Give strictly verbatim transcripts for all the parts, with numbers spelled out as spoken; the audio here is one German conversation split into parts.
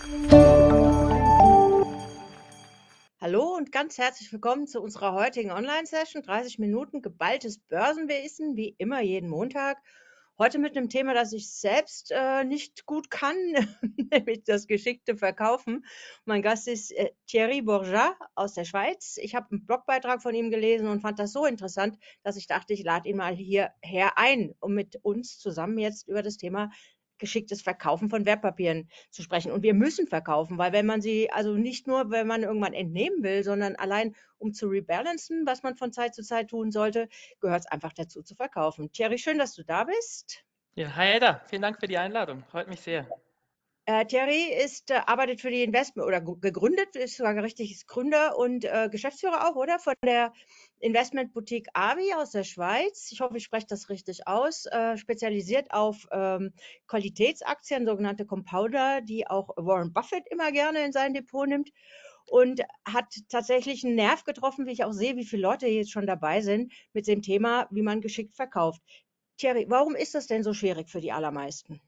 Hallo und ganz herzlich willkommen zu unserer heutigen Online-Session. dreißig Minuten geballtes Börsenwissen, wie immer jeden Montag. Heute mit einem Thema, das ich selbst äh, nicht gut kann, nämlich das geschickte Verkaufen. Mein Gast ist äh, Thierry Bourgeat aus der Schweiz. Ich habe einen Blogbeitrag von ihm gelesen und fand das so interessant, dass ich dachte, ich lade ihn mal hierher ein, um mit uns zusammen jetzt über das Thema geschicktes Verkaufen von Wertpapieren zu sprechen. Und wir müssen verkaufen, weil wenn man sie, also nicht nur, wenn man irgendwann entnehmen will, sondern allein um zu rebalancen, was man von Zeit zu Zeit tun sollte, gehört es einfach dazu zu verkaufen. Thierry, schön, dass du da bist. Ja, hi Ada, vielen Dank für die Einladung. Freut mich sehr. Äh, Thierry ist, äh, arbeitet für die Investment oder ge- gegründet, ist sogar richtig, ist Gründer und äh, Geschäftsführer auch, oder? Von der Investmentboutique Avi aus der Schweiz. Ich hoffe, ich spreche das richtig aus. Äh, spezialisiert auf ähm, Qualitätsaktien, sogenannte Compounder, die auch Warren Buffett immer gerne in sein Depot nimmt. Und hat tatsächlich einen Nerv getroffen, wie ich auch sehe, wie viele Leute jetzt schon dabei sind mit dem Thema, wie man geschickt verkauft. Thierry, warum ist das denn so schwierig für die allermeisten?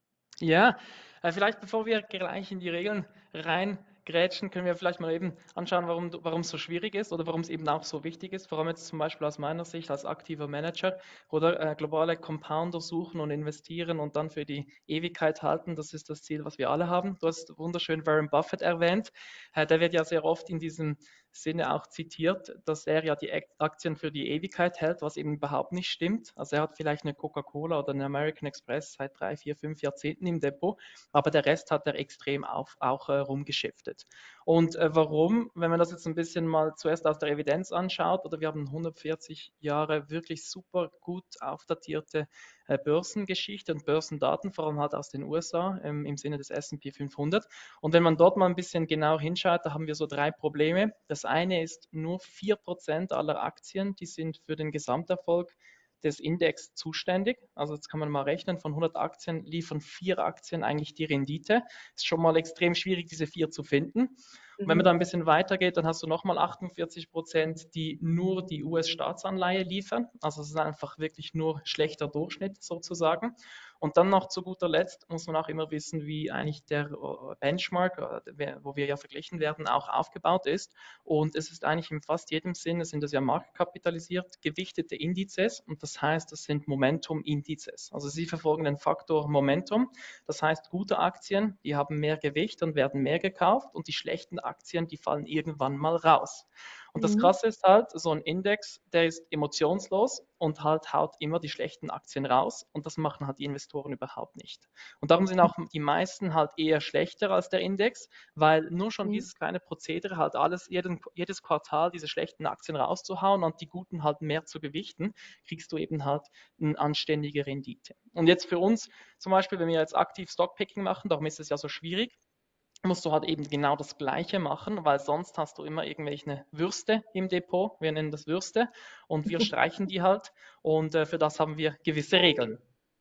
Ja, äh, vielleicht bevor wir gleich in die Regeln reingrätschen, können wir vielleicht mal eben anschauen, warum du- warum es so schwierig ist oder warum es eben auch so wichtig ist. Vor allem jetzt zum Beispiel aus meiner Sicht als aktiver Manager oder äh, globale Compounder suchen und investieren und dann für die Ewigkeit halten. Das ist das Ziel, was wir alle haben. Du hast wunderschön Warren Buffett erwähnt. Äh, der wird ja sehr oft in diesem Sinne auch zitiert, dass er ja die Ak- Aktien für die Ewigkeit hält, was eben überhaupt nicht stimmt. Also er hat vielleicht eine Coca-Cola oder eine American Express seit drei, vier, fünf Jahrzehnten im Depot, aber der Rest hat er extrem auf, auch äh, rumgeschiftet. Und äh, warum? Wenn man das jetzt ein bisschen mal zuerst aus der Evidenz anschaut, oder wir haben hundertvierzig Jahre wirklich super gut aufdatierte äh, Börsengeschichte und Börsendaten, vor allem halt aus den U S A ähm, im Sinne des S und P fünfhundert. Und wenn man dort mal ein bisschen genau hinschaut, da haben wir so drei Probleme. Das eine ist, nur vier Prozent aller Aktien, die sind für den Gesamterfolg des Index zuständig. Also jetzt kann man mal rechnen, von hundert Aktien liefern vier Aktien eigentlich die Rendite. Ist schon mal extrem schwierig, diese vier zu finden. Und wenn man da Mhm. ein bisschen weitergeht, dann hast du nochmal achtundvierzig Prozent, die nur die U S-Staatsanleihe liefern. Also es ist einfach wirklich nur schlechter Durchschnitt sozusagen. Und dann noch zu guter Letzt muss man auch immer wissen, wie eigentlich der äh, Benchmark, äh, wo wir ja verglichen werden, auch aufgebaut ist. Und es ist eigentlich in fast jedem Sinne, sind das ja marktkapitalisiert, gewichtete Indizes. Und das heißt, das sind Momentum-Indizes. Also sie verfolgen den Faktor Momentum. Das heißt, gute Aktien, die haben mehr Gewicht und werden mehr gekauft. Und die schlechten Aktien, die fallen irgendwann mal raus. Und das Mhm. Krasse ist halt, so ein Index, der ist emotionslos und halt haut immer die schlechten Aktien raus. Und das machen halt die Investoren überhaupt nicht. Und darum sind auch die meisten halt eher schlechter als der Index, weil nur schon Mhm. dieses kleine Prozedere halt alles, jeden, jedes Quartal diese schlechten Aktien rauszuhauen und die guten halt mehr zu gewichten, kriegst du eben halt eine anständige Rendite. Und jetzt für uns zum Beispiel, wenn wir jetzt aktiv Stockpicking machen, darum ist es ja so schwierig, musst du halt eben genau das Gleiche machen, weil sonst hast du immer irgendwelche Würste im Depot. Wir nennen das Würste und wir streichen die halt und äh, für das haben wir gewisse Regeln.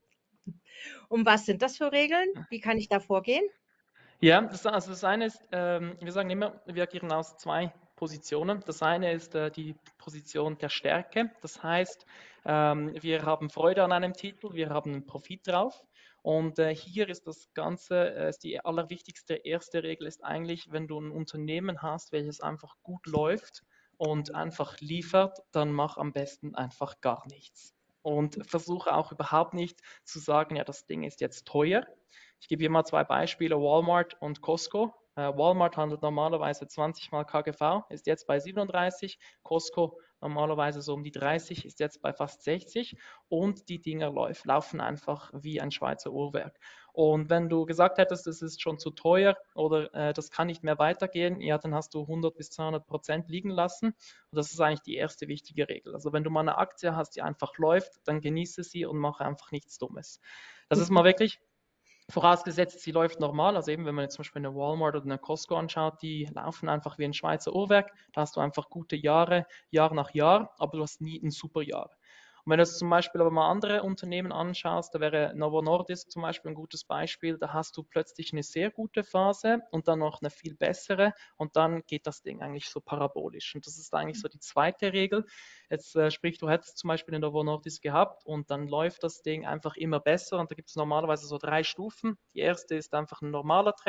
Und was sind das für Regeln? Wie kann ich da vorgehen? Ja, das, also das eine ist, ähm, wir sagen immer, wir agieren aus zwei Positionen. Das eine ist äh, die Position der Stärke. Das heißt, ähm, wir haben Freude an einem Titel, wir haben einen Profit drauf. Und äh, hier ist das Ganze, äh, ist die allerwichtigste erste Regel ist eigentlich, wenn du ein Unternehmen hast, welches einfach gut läuft und einfach liefert, dann mach am besten einfach gar nichts. Und versuche auch überhaupt nicht zu sagen, ja, das Ding ist jetzt teuer. Ich gebe hier mal zwei Beispiele, Walmart und Costco. Äh, Walmart handelt normalerweise zwanzig mal K G V, ist jetzt bei siebenunddreißig. Costco normalerweise so um die dreißig, ist jetzt bei fast sechzig. Und die Dinger lauf, laufen einfach wie ein Schweizer Uhrwerk. Und wenn du gesagt hättest, das ist schon zu teuer oder äh, das kann nicht mehr weitergehen, ja, dann hast du hundert bis zweihundert Prozent liegen lassen. Und das ist eigentlich die erste wichtige Regel. Also wenn du mal eine Aktie hast, die einfach läuft, dann genieße sie und mache einfach nichts Dummes. Das ist mal wirklich vorausgesetzt, sie läuft normal. Also eben, wenn man jetzt zum Beispiel eine Walmart oder eine Costco anschaut, die laufen einfach wie ein Schweizer Uhrwerk. Da hast du einfach gute Jahre, Jahr nach Jahr, aber du hast nie ein super Jahr. Und wenn du jetzt zum Beispiel aber mal andere Unternehmen anschaust, da wäre Novo Nordisk zum Beispiel ein gutes Beispiel, da hast du plötzlich eine sehr gute Phase und dann noch eine viel bessere und dann geht das Ding eigentlich so parabolisch. Und das ist eigentlich so die zweite Regel. Jetzt äh, sprich, du hättest zum Beispiel eine Novo Nordisk gehabt und dann läuft das Ding einfach immer besser und da gibt es normalerweise so drei Stufen. Die erste ist einfach ein normaler Trend,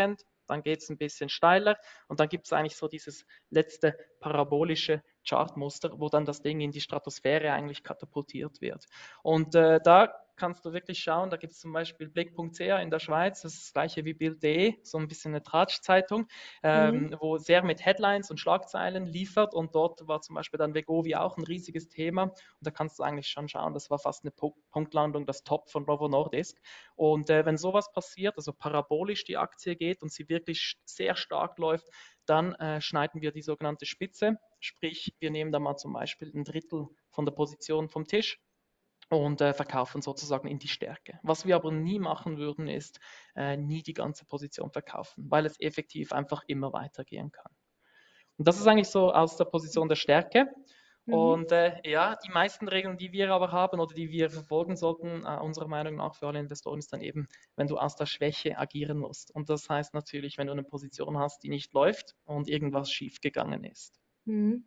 dann geht es ein bisschen steiler und dann gibt es eigentlich so dieses letzte parabolische Chartmuster, wo dann das Ding in die Stratosphäre eigentlich katapultiert wird. Und äh, da kannst du wirklich schauen, da gibt es zum Beispiel blick punkt c h in der Schweiz, das ist das gleiche wie Bild punkt de, so ein bisschen eine Tratschzeitung, Mhm. ähm, wo sehr mit Headlines und Schlagzeilen liefert und dort war zum Beispiel dann Vegovi auch ein riesiges Thema und da kannst du eigentlich schon schauen, das war fast eine Punktlandung, das Top von Novo Nordisk und äh, wenn sowas passiert, also parabolisch die Aktie geht und sie wirklich sehr stark läuft, dann äh, schneiden wir die sogenannte Spitze, sprich wir nehmen da mal zum Beispiel ein Drittel von der Position vom Tisch und äh, verkaufen sozusagen in die Stärke. Was wir aber nie machen würden, ist äh, nie die ganze Position verkaufen, weil es effektiv einfach immer weitergehen kann. Und das ist eigentlich so aus der Position der Stärke. Mhm. Und äh, ja, die meisten Regeln, die wir aber haben oder die wir verfolgen sollten, äh, unserer Meinung nach für alle Investoren, ist dann eben, wenn du aus der Schwäche agieren musst. Und das heißt natürlich, wenn du eine Position hast, die nicht läuft und irgendwas schiefgegangen ist. Mhm.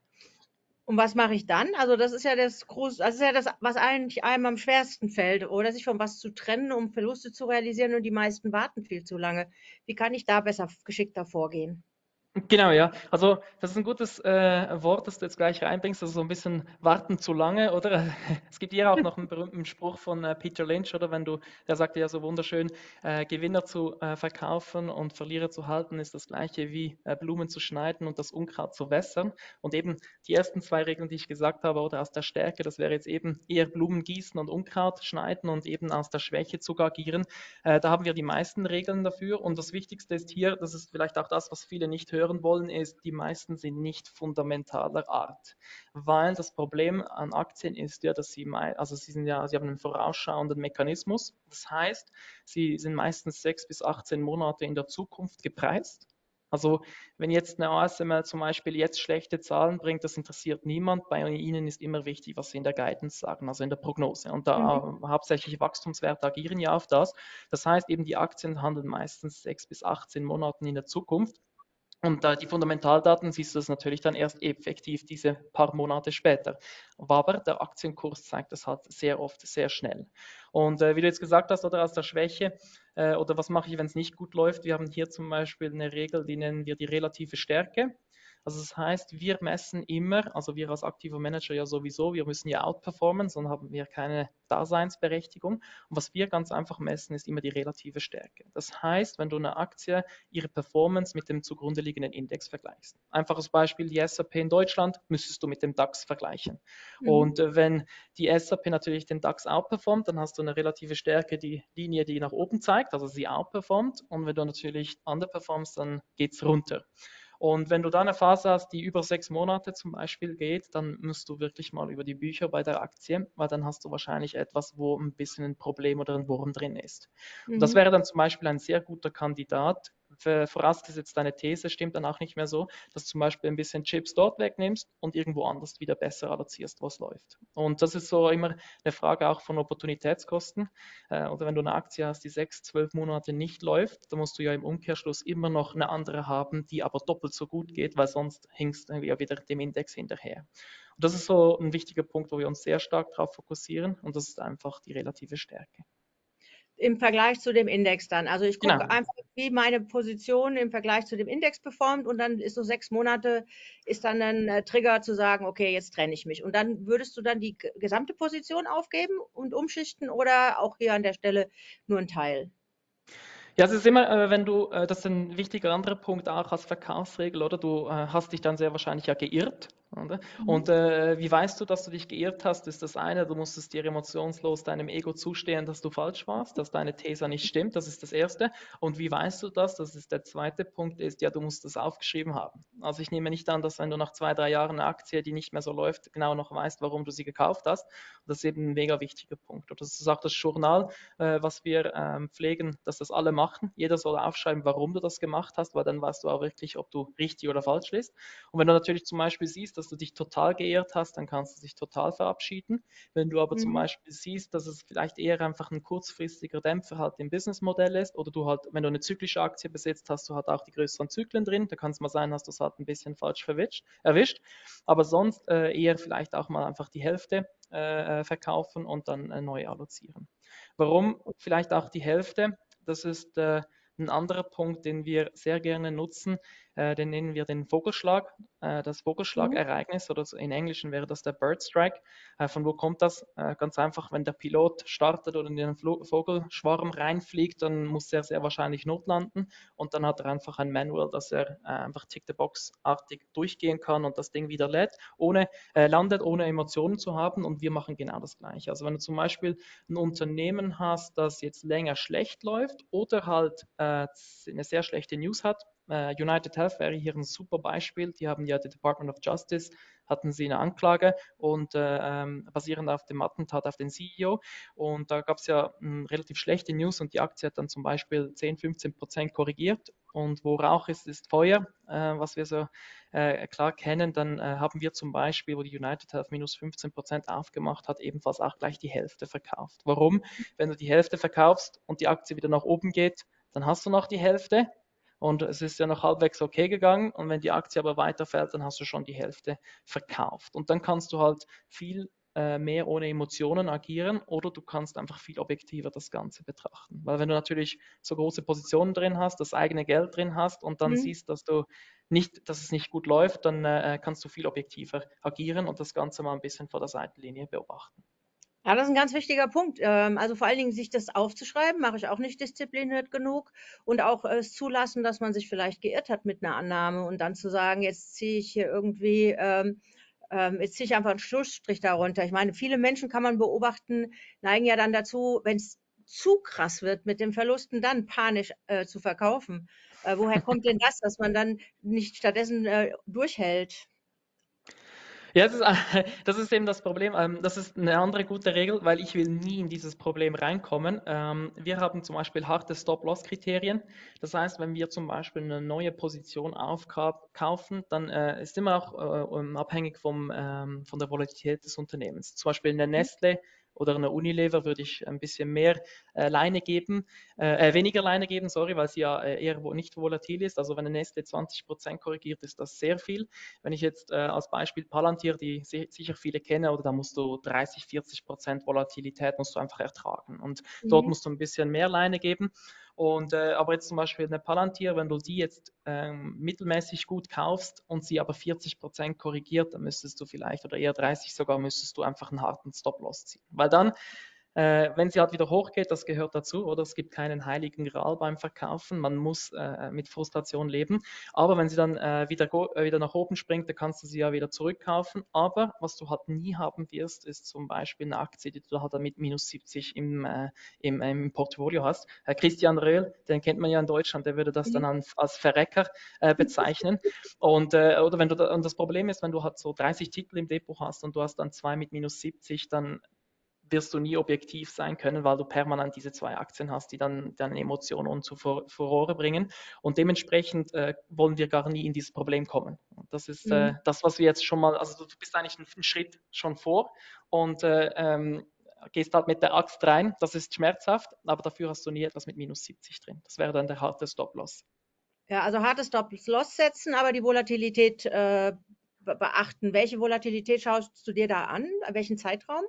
Und was mache ich dann? Also das ist ja das groß das ist ja das, was eigentlich einem am schwersten fällt, oder sich von was zu trennen, um Verluste zu realisieren und die meisten warten viel zu lange. Wie kann ich da besser geschickter vorgehen? Genau, ja. Also das ist ein gutes äh, Wort, das du jetzt gleich reinbringst, also so ein bisschen warten zu lange, oder? Es gibt hier auch noch einen berühmten Spruch von äh, Peter Lynch, oder wenn du, der sagte ja so wunderschön, äh, Gewinner zu äh, verkaufen und Verlierer zu halten, ist das gleiche wie äh, Blumen zu schneiden und das Unkraut zu wässern. Und eben die ersten zwei Regeln, die ich gesagt habe, oder aus der Stärke, das wäre jetzt eben eher Blumen gießen und Unkraut schneiden und eben aus der Schwäche zu agieren. Äh, da haben wir die meisten Regeln dafür. Und das Wichtigste ist hier, das ist vielleicht auch das, was viele nicht hören wollen, ist, die meisten sind nicht fundamentaler Art. Weil das Problem an Aktien ist ja, dass sie, also sie sind ja, sie haben einen vorausschauenden Mechanismus. Das heißt, sie sind meistens sechs bis achtzehn Monate in der Zukunft gepreist. Also wenn jetzt eine A S M L zum Beispiel jetzt schlechte Zahlen bringt, das interessiert niemand. Bei Ihnen ist immer wichtig, was Sie in der Guidance sagen, also in der Prognose. Und Mhm. da hauptsächlich Wachstumswerte agieren ja auf das. Das heißt eben, die Aktien handeln meistens sechs bis achtzehn Monaten in der Zukunft. Und äh, die Fundamentaldaten siehst du das natürlich dann erst effektiv diese paar Monate später. Aber der Aktienkurs zeigt das halt sehr oft sehr schnell. Und äh, wie du jetzt gesagt hast, oder aus der Schwäche, äh, oder was mache ich, wenn es nicht gut läuft? Wir haben hier zum Beispiel eine Regel, die nennen wir die relative Stärke. Also das heißt, wir messen immer, also wir als aktiver Manager ja sowieso, wir müssen ja outperformen, sonst haben wir keine Daseinsberechtigung. Und was wir ganz einfach messen, ist immer die relative Stärke. Das heißt, wenn du eine Aktie ihre Performance mit dem zugrunde liegenden Index vergleichst. Einfaches Beispiel, die S und P in Deutschland müsstest du mit dem DAX vergleichen. Mhm. Und äh, wenn die S und P natürlich den DAX outperformt, dann hast du eine relative Stärke, die Linie, die nach oben zeigt, also sie outperformt. Und wenn du natürlich underperformst, dann geht es runter. Und wenn du da eine Phase hast, die über sechs Monate zum Beispiel geht, dann musst du wirklich mal über die Bücher bei der Aktie, weil dann hast du wahrscheinlich etwas, wo ein bisschen ein Problem oder ein Wurm drin ist. Und das Mhm. wäre dann zum Beispiel ein sehr guter Kandidat, vorausgesetzt deine These stimmt dann auch nicht mehr so, dass du zum Beispiel ein bisschen Chips dort wegnimmst und irgendwo anders wieder besser allozierst, was läuft. Und das ist so immer eine Frage auch von Opportunitätskosten. Äh, oder wenn du eine Aktie hast, die sechs, zwölf Monate nicht läuft, dann musst du ja im Umkehrschluss immer noch eine andere haben, die aber doppelt so gut geht, weil sonst hinkst du ja wieder dem Index hinterher. Und das ist so ein wichtiger Punkt, wo wir uns sehr stark darauf fokussieren und das ist einfach die relative Stärke. Im Vergleich zu dem Index dann. Also ich gucke Genau. einfach, wie meine Position im Vergleich zu dem Index performt und dann ist so sechs Monate ist dann ein äh, Trigger zu sagen, okay, jetzt trenne ich mich. Und dann würdest du dann die g- gesamte Position aufgeben und umschichten oder auch hier an der Stelle nur ein Teil? Ja, es ist immer, äh, wenn du, äh, das ist ein wichtiger anderer Punkt auch als Verkaufsregel, oder? Du äh, hast dich dann sehr wahrscheinlich ja geirrt, oder? Mhm. Und äh, wie weißt du, dass du dich geirrt hast, ist das eine, du musst es dir emotionslos deinem Ego zustehen, dass du falsch warst, dass deine These nicht stimmt, das ist das Erste. Und wie weißt du das? Das ist der zweite Punkt, ist ja, du musst das aufgeschrieben haben. Also ich nehme nicht an, dass wenn du nach zwei, drei Jahren eine Aktie, die nicht mehr so läuft, genau noch weißt, warum du sie gekauft hast. Das ist eben ein mega wichtiger Punkt. Und das ist auch das Journal, äh, was wir ähm, pflegen, dass das alle machen. Jeder soll aufschreiben, warum du das gemacht hast, weil dann weißt du auch wirklich, ob du richtig oder falsch liest. Und wenn du natürlich zum Beispiel siehst, dass du dich total geirrt hast, dann kannst du dich total verabschieden. Wenn du aber zum Mhm. Beispiel siehst, dass es vielleicht eher einfach ein kurzfristiger Dämpfer halt im Businessmodell ist oder du halt, wenn du eine zyklische Aktie besitzt, hast du halt auch die größeren Zyklen drin. Da kann es mal sein, dass du es halt ein bisschen falsch verwischt, erwischt. Aber sonst äh, eher vielleicht auch mal einfach die Hälfte äh, verkaufen und dann äh, neu allozieren. Warum vielleicht auch die Hälfte? Das ist äh, Ein anderer Punkt, den wir sehr gerne nutzen, äh, den nennen wir den Vogelschlag, äh, das Mhm. Vogelschlagereignis oder so in Englischen wäre das der Bird Strike. Äh, von wo kommt das? Äh, ganz einfach, wenn der Pilot startet oder in den Flo Vogelschwarm reinfliegt, dann muss er sehr wahrscheinlich notlanden und dann hat er einfach ein Manual, dass er äh, einfach Tick-the-Box-artig durchgehen kann und das Ding wieder lädt, ohne, äh, landet, ohne Emotionen zu haben und wir machen genau das Gleiche. Also wenn du zum Beispiel ein Unternehmen hast, das jetzt länger schlecht läuft oder halt äh, eine sehr schlechte News hat, äh, United Health wäre hier ein super Beispiel. Die haben ja die Department of Justice, hatten sie eine Anklage und äh, ähm, basierend auf dem Attentat auf den C E O. Und da gab es ja m, relativ schlechte News und die Aktie hat dann zum Beispiel zehn, fünfzehn Prozent korrigiert. Und wo Rauch ist, ist Feuer, äh, was wir so äh, klar kennen. Dann äh, haben wir zum Beispiel, wo die United Health minus fünfzehn Prozent aufgemacht hat, ebenfalls auch gleich die Hälfte verkauft. Warum? Wenn du die Hälfte verkaufst und die Aktie wieder nach oben geht, dann hast du noch die Hälfte und es ist ja noch halbwegs okay gegangen und wenn die Aktie aber weiterfällt, dann hast du schon die Hälfte verkauft. Und dann kannst du halt viel äh, mehr ohne Emotionen agieren oder du kannst einfach viel objektiver das Ganze betrachten. Weil wenn du natürlich so große Positionen drin hast, das eigene Geld drin hast und dann Mhm. siehst, dass du nicht, dass es nicht gut läuft, dann äh, kannst du viel objektiver agieren und das Ganze mal ein bisschen vor der Seitenlinie beobachten. Ja, das ist ein ganz wichtiger Punkt. Ähm, also, vor allen Dingen sich das aufzuschreiben, mache ich auch nicht diszipliniert genug und auch es zulassen, dass man sich vielleicht geirrt hat mit einer Annahme und dann zu sagen: „Jetzt ziehe ich hier irgendwie ähm, ähm jetzt ziehe ich einfach einen Schlussstrich darunter.“ Ich meine, viele Menschen kann man beobachten, neigen ja dann dazu, wenn es zu krass wird mit den Verlusten, dann panisch, äh, zu verkaufen. Äh, woher kommt denn das, dass man dann nicht stattdessen, äh, durchhält? Ja, das ist, das ist eben das Problem. Ähm, das ist eine andere gute Regel, weil ich will nie in dieses Problem reinkommen. Ähm, wir haben zum Beispiel harte Stop-Loss-Kriterien. Das heißt, wenn wir zum Beispiel eine neue Position aufkaufen, dann äh, ist immer auch äh, um, abhängig vom, ähm, von der Volatilität des Unternehmens. Zum Beispiel eine Nestle oder eine Unilever würde ich ein bisschen mehr äh, Leine geben, äh, äh, weniger Leine geben, sorry, weil sie ja äh, eher wo nicht volatil ist. Also wenn eine Nestle zwanzig Prozent korrigiert, ist das sehr viel. Wenn ich jetzt äh, als Beispiel Palantir, die si sicher viele kennen, oder da musst du dreißig, vierzig Prozent Volatilität musst du einfach ertragen. Und dort Mhm. musst du ein bisschen mehr Leine geben. Und äh, aber jetzt zum Beispiel eine Palantir, wenn du die jetzt ähm, mittelmäßig gut kaufst und sie aber vierzig Prozent korrigiert, dann müsstest du vielleicht, oder eher dreißig sogar, müsstest du einfach einen harten Stop-Loss ziehen. Weil dann äh, wenn sie halt wieder hochgeht, das gehört dazu, oder es gibt keinen heiligen Gral beim Verkaufen, man muss äh, mit Frustration leben. Aber wenn sie dann äh, wieder, äh, wieder nach oben springt, dann kannst du sie ja wieder zurückkaufen. Aber was du halt nie haben wirst, ist zum Beispiel eine Aktie, die du halt mit minus siebzig im, äh, im, im Portfolio hast. Herr Christian Röhl, den kennt man ja in Deutschland, der würde das dann Mhm. an, als Verrecker äh, bezeichnen. Und, äh, oder wenn du da, und das Problem ist, wenn du halt so dreißig Titel im Depot hast und du hast dann zwei mit minus siebzig, dann wirst du nie objektiv sein können, weil du permanent diese zwei Aktien hast, die dann deine Emotionen zu Furore bringen. Und dementsprechend äh, wollen wir gar nie in dieses Problem kommen. Und das ist äh, Mhm. das, was wir jetzt schon mal, also du bist eigentlich einen, einen Schritt schon vor und äh, ähm, gehst halt mit der Axt rein. Das ist schmerzhaft, aber dafür hast du nie etwas mit minus siebzig drin. Das wäre dann der harte Stop-Loss. Ja, also hartes Stop-Loss setzen, aber die Volatilität äh, be beachten. Welche Volatilität schaust du dir da an? Welchen Zeitraum?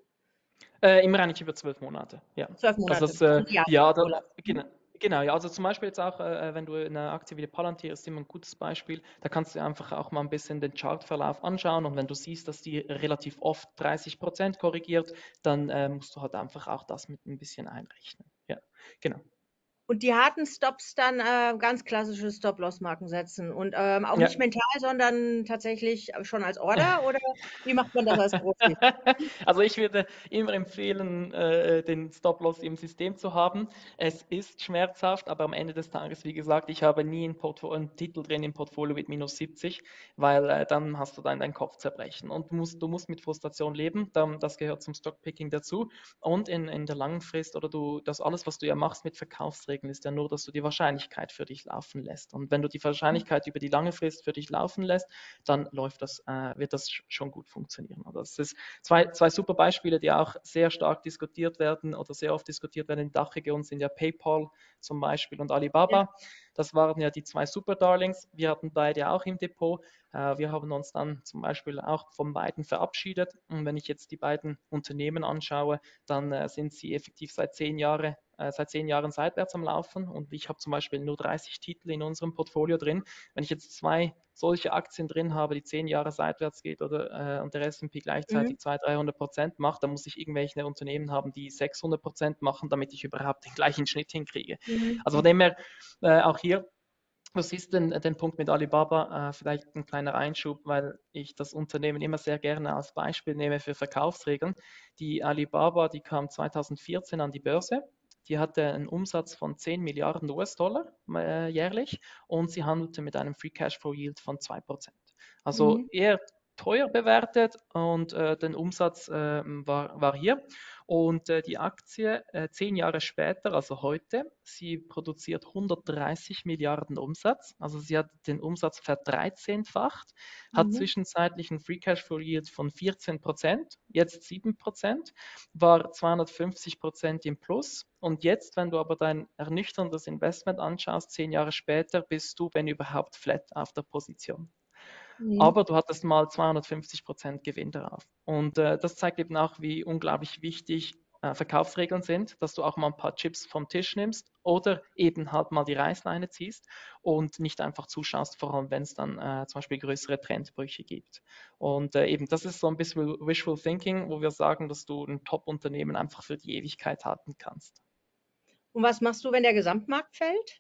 Äh, immer eigentlich über zwölf Monate, ja. Zwölf Also Monate, das, äh, also ja, da, Jahresurlaub. genau, genau, ja, also zum Beispiel jetzt auch, äh, wenn du eine Aktie wie die Palantir ist immer ein gutes Beispiel, da kannst du einfach auch mal ein bisschen den Chartverlauf anschauen und wenn du siehst, dass die relativ oft dreißig Prozent korrigiert, dann äh, musst du halt einfach auch das mit ein bisschen einrechnen. Ja, genau. Und die harten Stops dann äh, ganz klassische Stop-Loss-Marken setzen und ähm, auch Ja. nicht mental, sondern tatsächlich schon als Order oder wie macht man das als Profi? Also ich würde immer empfehlen, äh, den Stop-Loss im System zu haben. Es ist schmerzhaft, aber am Ende des Tages, wie gesagt, ich habe nie einen, Portfo- einen Titel drin im Portfolio mit minus siebzig, weil äh, dann hast du dann deinen Kopfzerbrechen. Und du musst, du musst mit Frustration leben, dann, das gehört zum Stockpicking dazu. Und in, in der langen Frist oder du, das alles, was du ja machst mit Verkaufsregeln, ist ja nur, dass du die Wahrscheinlichkeit für dich laufen lässt. Und wenn du die Wahrscheinlichkeit über die lange Frist für dich laufen lässt, dann läuft das, äh, wird das schon gut funktionieren. Also das ist zwei, zwei super Beispiele, die auch sehr stark diskutiert werden oder sehr oft diskutiert werden in der Dachregion, sind ja PayPal zum Beispiel und Ja. Alibaba. Das waren ja die zwei Super-Darlings. Wir hatten beide auch im Depot. Äh, wir haben uns dann zum Beispiel auch von beiden verabschiedet. Und wenn ich jetzt die beiden Unternehmen anschaue, dann äh, sind sie effektiv seit zehn Jahre, äh, seit zehn Jahren seitwärts am Laufen. Und ich habe zum Beispiel nur dreißig Titel in unserem Portfolio drin. Wenn ich jetzt zwei solche Aktien drin habe, die zehn Jahre seitwärts geht oder äh, und der S und P Mhm. gleichzeitig zweihundert, dreihundert Prozent macht, dann muss ich irgendwelche Unternehmen haben, die sechshundert Prozent machen, damit ich überhaupt den gleichen Schnitt hinkriege. Mhm. Also von dem her, äh, auch hier, was ist denn den Punkt mit Alibaba? Äh, vielleicht ein kleiner Einschub, weil ich das Unternehmen immer sehr gerne als Beispiel nehme für Verkaufsregeln. Die Alibaba, die kam zweitausendvierzehn an die Börse. Die hatte einen Umsatz von zehn Milliarden U S-Dollar äh, jährlich und sie handelte mit einem Free Cashflow Yield von zwei Prozent. Also Mhm. eher teuer bewertet und äh, der Umsatz äh, war, war hier. Und äh, die Aktie äh, zehn Jahre später, also heute, sie produziert hundertdreißig Milliarden Umsatz. Also sie hat den Umsatz verdreizehnfacht, hat Mhm. zwischenzeitlich einen Free Cashflow Yield von vierzehn Prozent, jetzt sieben Prozent, war zweihundertfünfzig Prozent im Plus. Und jetzt, wenn du aber dein ernüchterndes Investment anschaust, zehn Jahre später, bist du, wenn überhaupt, flat auf der Position. Mhm. Aber du hattest mal zweihundertfünfzig Prozent Gewinn darauf. Und äh, das zeigt eben auch, wie unglaublich wichtig äh, Verkaufsregeln sind, dass du auch mal ein paar Chips vom Tisch nimmst oder eben halt mal die Reißleine ziehst und nicht einfach zuschaust, vor allem wenn es dann äh, zum Beispiel größere Trendbrüche gibt. Und äh, eben das ist so ein bisschen Wishful Thinking, wo wir sagen, dass du ein Top-Unternehmen einfach für die Ewigkeit halten kannst. Und was machst du, wenn der Gesamtmarkt fällt?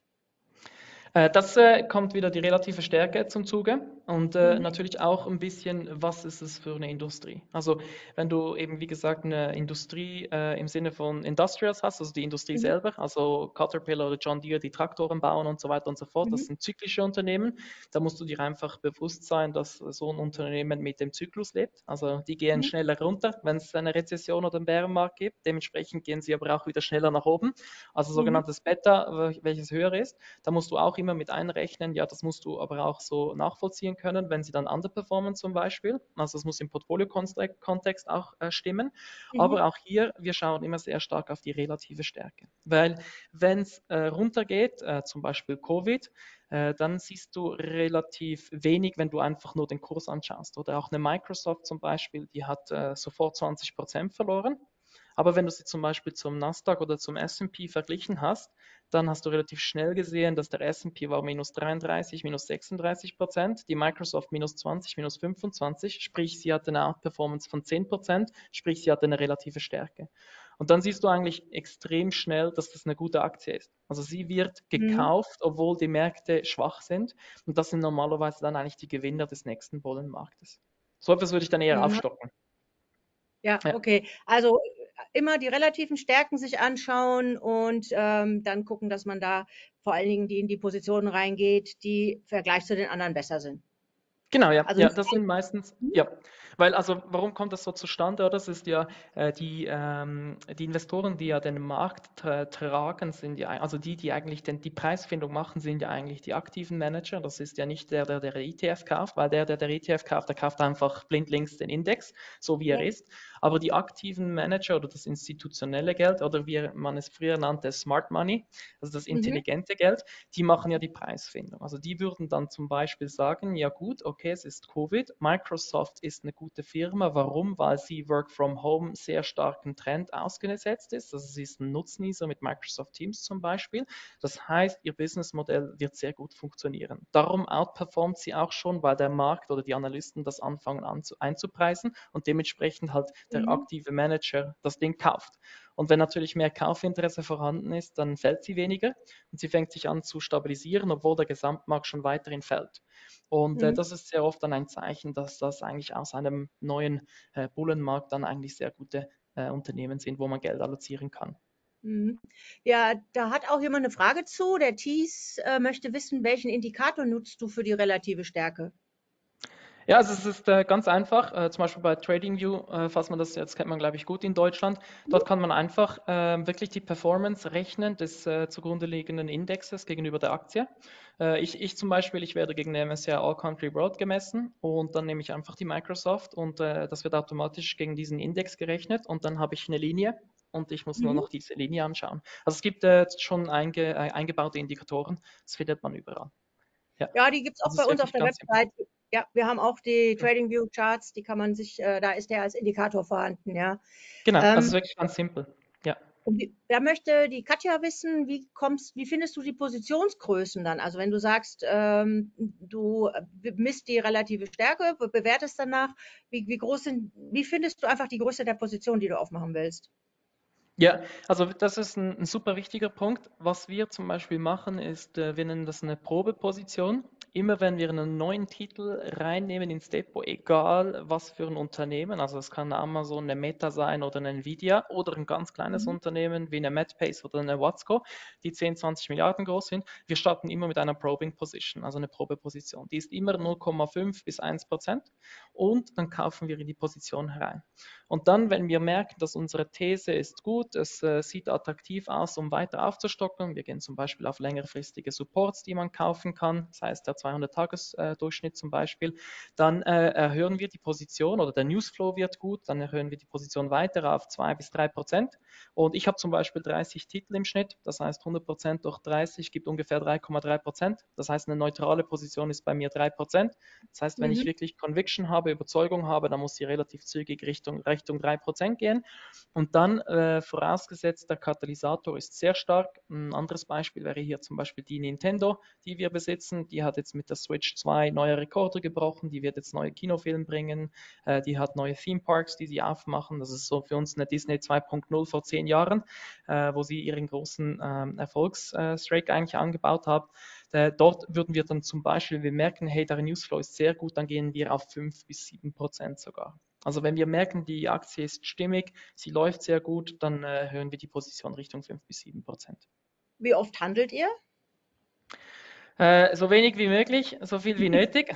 Äh, Das äh, kommt wieder die relative Stärke zum Zuge und äh, Mhm. natürlich auch ein bisschen, was ist es für eine Industrie? Also wenn du eben, wie gesagt, eine Industrie äh, im Sinne von Industrials hast, also die Industrie Mhm. selber, also Caterpillar oder John Deere, die Traktoren bauen und so weiter und so fort, Mhm. das sind zyklische Unternehmen. Da musst du dir einfach bewusst sein, dass so ein Unternehmen mit dem Zyklus lebt. Also die gehen Mhm. schneller runter, wenn es eine Rezession oder einen Bärenmarkt gibt. Dementsprechend gehen sie aber auch wieder schneller nach oben. Also Mhm. sogenanntes Beta, welches höher ist. Da musst du auch immer mit einrechnen, ja, das musst du aber auch so nachvollziehen können, wenn sie dann underperformen zum Beispiel. Also das muss im Portfolio-Kontext auch äh, stimmen. Mhm. Aber auch hier, wir schauen immer sehr stark auf die relative Stärke. Weil wenn es äh, runtergeht, äh, zum Beispiel Covid, äh, dann siehst du relativ wenig, wenn du einfach nur den Kurs anschaust. Oder auch eine Microsoft zum Beispiel, die hat äh, sofort zwanzig Prozent verloren. Aber wenn du sie zum Beispiel zum Nasdaq oder zum S und P verglichen hast, dann hast du relativ schnell gesehen, dass der S und P war minus dreiunddreißig, minus sechsunddreißig Prozent, die Microsoft minus zwanzig, minus fünfundzwanzig, sprich sie hatte eine Outperformance von zehn Prozent, sprich sie hatte eine relative Stärke. Und dann siehst du eigentlich extrem schnell, dass das eine gute Aktie ist. Also sie wird Mhm. gekauft, obwohl die Märkte schwach sind. Und das sind normalerweise dann eigentlich die Gewinner des nächsten Bullenmarktes. So etwas würde ich dann eher Mhm. aufstocken. Ja, Ja. okay. Also äh, immer die relativen Stärken sich anschauen und ähm, dann gucken, dass man da vor allen Dingen die in die Positionen reingeht, die im Vergleich zu den anderen besser sind. Genau, ja, Also ja, nicht das sind meistens, ja, weil also warum kommt das so zustande? Oder? Das ist ja äh, die, ähm, die Investoren, die ja den Markt tra tragen, sind ja, also die, die eigentlich den, die Preisfindung machen, sind ja eigentlich die aktiven Manager. Das ist ja nicht der, der der E T F kauft, weil der, der der E T F kauft, der kauft einfach blindlings den Index, so wie er ja. ist. Aber die aktiven Manager oder das institutionelle Geld oder wie man es früher nannte, Smart Money, also das Mhm. intelligente Geld, die machen ja die Preisfindung. Also die würden dann zum Beispiel sagen, ja gut, okay, es ist Covid, Microsoft ist eine gute Firma. Warum? Weil sie Work from Home sehr starken Trend ausgesetzt ist. Also sie ist ein Nutznießer mit Microsoft Teams zum Beispiel. Das heißt, ihr Businessmodell wird sehr gut funktionieren. Darum outperformt sie auch schon, weil der Markt oder die Analysten das anfangen an zu, einzupreisen und dementsprechend halt der Mhm. aktive Manager das Ding kauft. Und wenn natürlich mehr Kaufinteresse vorhanden ist, dann fällt sie weniger und sie fängt sich an zu stabilisieren, obwohl der Gesamtmarkt schon weiterhin fällt. Und äh, Mhm. das ist sehr oft dann ein Zeichen, dass das eigentlich aus einem neuen äh, Bullenmarkt dann eigentlich sehr gute äh, Unternehmen sind, wo man Geld allozieren kann. Mhm. Ja, da hat auch jemand eine Frage zu. Der Thies äh, möchte wissen, welchen Indikator nutzt du für die relative Stärke? Ja, also es ist äh, ganz einfach. Äh, zum Beispiel bei TradingView, äh, falls man das jetzt kennt man, glaube ich, gut in Deutschland. Dort kann man einfach äh, wirklich die Performance rechnen des äh, zugrunde liegenden Indexes gegenüber der Aktie. Äh, ich, ich zum Beispiel, ich werde gegen den M S C I All Country World gemessen und dann nehme ich einfach die Microsoft und äh, das wird automatisch gegen diesen Index gerechnet und dann habe ich eine Linie und ich muss nur Mhm. noch diese Linie anschauen. Also es gibt äh, schon einge, äh, eingebaute Indikatoren, das findet man überall. Ja, Ja, die gibt's auch das bei ist uns auf wirklich der ganz simpel. Website. Ja, wir haben auch die Hm. TradingView Charts, die kann man sich, äh, da ist der als Indikator vorhanden, ja. Genau, also es ist Ähm, wirklich ganz simpel. Ja. und wie, da möchte die Katja wissen, wie kommst, wie findest du die Positionsgrößen dann? Also wenn du sagst, ähm, du äh, misst die relative Stärke, be- bewertest danach, wie, wie groß sind, wie findest du einfach die Größe der Position, die du aufmachen willst? Ja, also das ist ein, ein super wichtiger Punkt. Was wir zum Beispiel machen, ist, äh, wir nennen das eine Probeposition. Immer wenn wir einen neuen Titel reinnehmen ins Depot, egal was für ein Unternehmen, also es kann eine Amazon, eine Meta sein oder eine Nvidia oder ein ganz kleines Mhm. Unternehmen wie eine Medpace oder eine Watsco, die zehn, zwanzig Milliarden groß sind, wir starten immer mit einer Probing Position, also eine Probeposition. Die ist immer null Komma fünf bis eins Prozent und dann kaufen wir in die Position herein. Und dann, wenn wir merken, dass unsere These ist gut, es äh, sieht attraktiv aus, um weiter aufzustocken, wir gehen zum Beispiel auf längerfristige Supports, die man kaufen kann, das heißt der zweihundert-Tages-Durchschnitt zum Beispiel, dann äh, erhöhen wir die Position oder der Newsflow wird gut, dann erhöhen wir die Position weiter auf zwei bis drei Prozent. Und ich habe zum Beispiel dreißig Titel im Schnitt, das heißt hundert Prozent durch dreißig gibt ungefähr drei Komma drei Prozent. Das heißt, eine neutrale Position ist bei mir drei Prozent. Das heißt, wenn ich Mhm. wirklich Conviction habe, Überzeugung habe, dann muss sie relativ zügig Richtung, Richtung drei Prozent gehen. Und dann, äh, vorausgesetzt, der Katalysator ist sehr stark. Ein anderes Beispiel wäre hier zum Beispiel die Nintendo, die wir besitzen. Die hat jetzt mit der Switch zwei neue Rekorde gebrochen. Die wird jetzt neue Kinofilme bringen. Äh, die hat neue Theme Parks, die sie aufmachen. Das ist so für uns eine Disney zwei Punkt null vor zehn Jahren, äh, wo sie ihren großen ähm, Erfolgsstreak eigentlich angebaut hat. Äh, dort würden wir dann zum Beispiel, wir merken, hey, der Newsflow ist sehr gut, dann gehen wir auf fünf bis sieben Prozent sogar. Also wenn wir merken, die Aktie ist stimmig, sie läuft sehr gut, dann äh, erhöhen wir die Position Richtung fünf bis sieben Prozent. Wie oft handelt ihr? Äh, so wenig wie möglich, so viel wie nötig.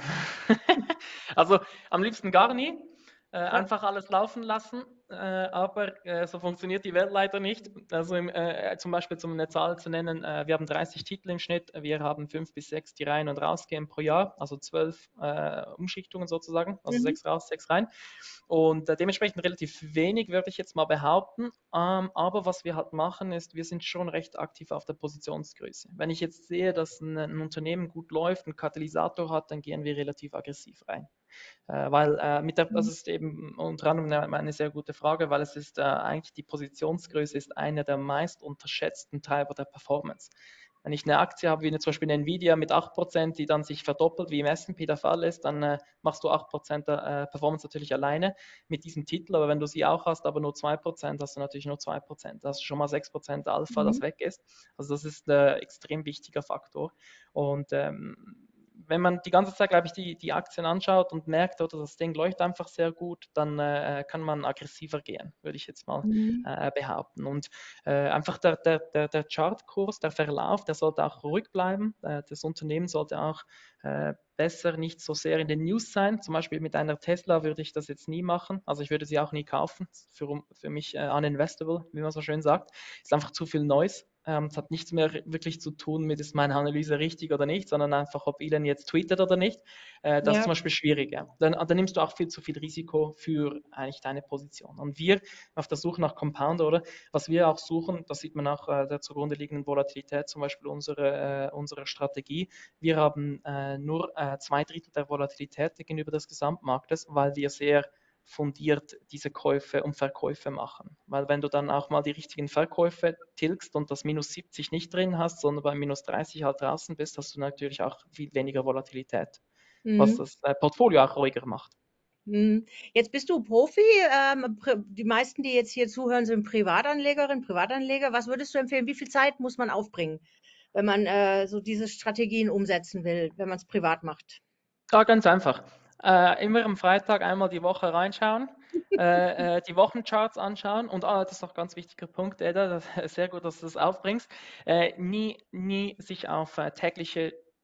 Also am liebsten gar nie. Äh, Ja. einfach alles laufen lassen, äh, aber äh, so funktioniert die Welt leider nicht. Also im, äh, zum Beispiel, um eine Zahl zu nennen, äh, wir haben dreißig Titel im Schnitt, wir haben fünf bis sechs, die rein und rausgehen pro Jahr, also zwölf äh, Umschichtungen sozusagen, also Mhm. sechs raus, sechs rein. Und äh, dementsprechend relativ wenig, würde ich jetzt mal behaupten. Ähm, aber was wir halt machen, ist, wir sind schon recht aktiv auf der Positionsgröße. Wenn ich jetzt sehe, dass ein, ein Unternehmen gut läuft, einen Katalysator hat, dann gehen wir relativ aggressiv rein. Äh, weil äh, mit der, das Mhm. ist eben unter anderem eine, eine sehr gute Frage, weil es ist äh, eigentlich die Positionsgröße ist einer der meist unterschätzten Treiber der Performance. Wenn ich eine Aktie habe, wie eine, zum Beispiel eine Nvidia mit acht Prozent, die dann sich verdoppelt, wie im S und P der Fall ist, dann äh, machst du acht Prozent der äh, Performance natürlich alleine mit diesem Titel. Aber wenn du sie auch hast, aber nur zwei Prozent, hast du natürlich nur zwei Prozent. Das ist schon mal sechs Prozent Alpha, das Mhm. weg ist. Also das ist ein extrem wichtiger Faktor. Und ähm, wenn man die ganze Zeit, glaube ich, die, die Aktien anschaut und merkt, oder das Ding läuft einfach sehr gut, dann äh, kann man aggressiver gehen, würde ich jetzt mal Mhm. äh, behaupten. Und äh, einfach der, der, der, der Chartkurs, der Verlauf, der sollte auch ruhig bleiben. Äh, das Unternehmen sollte auch äh, besser nicht so sehr in den News sein. Zum Beispiel mit einer Tesla würde ich das jetzt nie machen. Also ich würde sie auch nie kaufen. Für, für mich äh, uninvestable, wie man so schön sagt. Ist einfach zu viel Noise. Ähm, es hat nichts mehr wirklich zu tun mit, ist meine Analyse richtig oder nicht, sondern einfach, ob Elon jetzt tweetet oder nicht. Äh, das ist Ja. zum Beispiel schwierig. Ja. Dann, dann nimmst du auch viel zu viel Risiko für eigentlich deine Position. Und wir auf der Suche nach Compounder, oder? Was wir auch suchen, das sieht man auch äh, der zugrunde liegenden Volatilität, zum Beispiel unsere, äh, unsere Strategie. Wir haben äh, nur äh, zwei Drittel der Volatilität gegenüber des Gesamtmarktes, weil wir sehr fundiert diese Käufe und Verkäufe machen. Weil wenn du dann auch mal die richtigen Verkäufe tilgst und das minus siebzig nicht drin hast, sondern bei minus dreißig halt draußen bist, hast du natürlich auch viel weniger Volatilität, was Mhm. das äh, Portfolio auch ruhiger macht. Mhm. Jetzt bist du Profi. Ähm, pri- die meisten, die jetzt hier zuhören, sind Privatanlegerinnen, Privatanleger. Was würdest du empfehlen? Wie viel Zeit muss man aufbringen, wenn man äh, so diese Strategien umsetzen will, wenn man es privat macht? Ja, ganz einfach. Äh, immer am Freitag einmal die Woche reinschauen, äh, äh, die Wochencharts anschauen und ah, das ist noch ein ganz wichtiger Punkt, Eda, das ist sehr gut, dass du das aufbringst. Äh, nie, nie sich auf äh, tägliche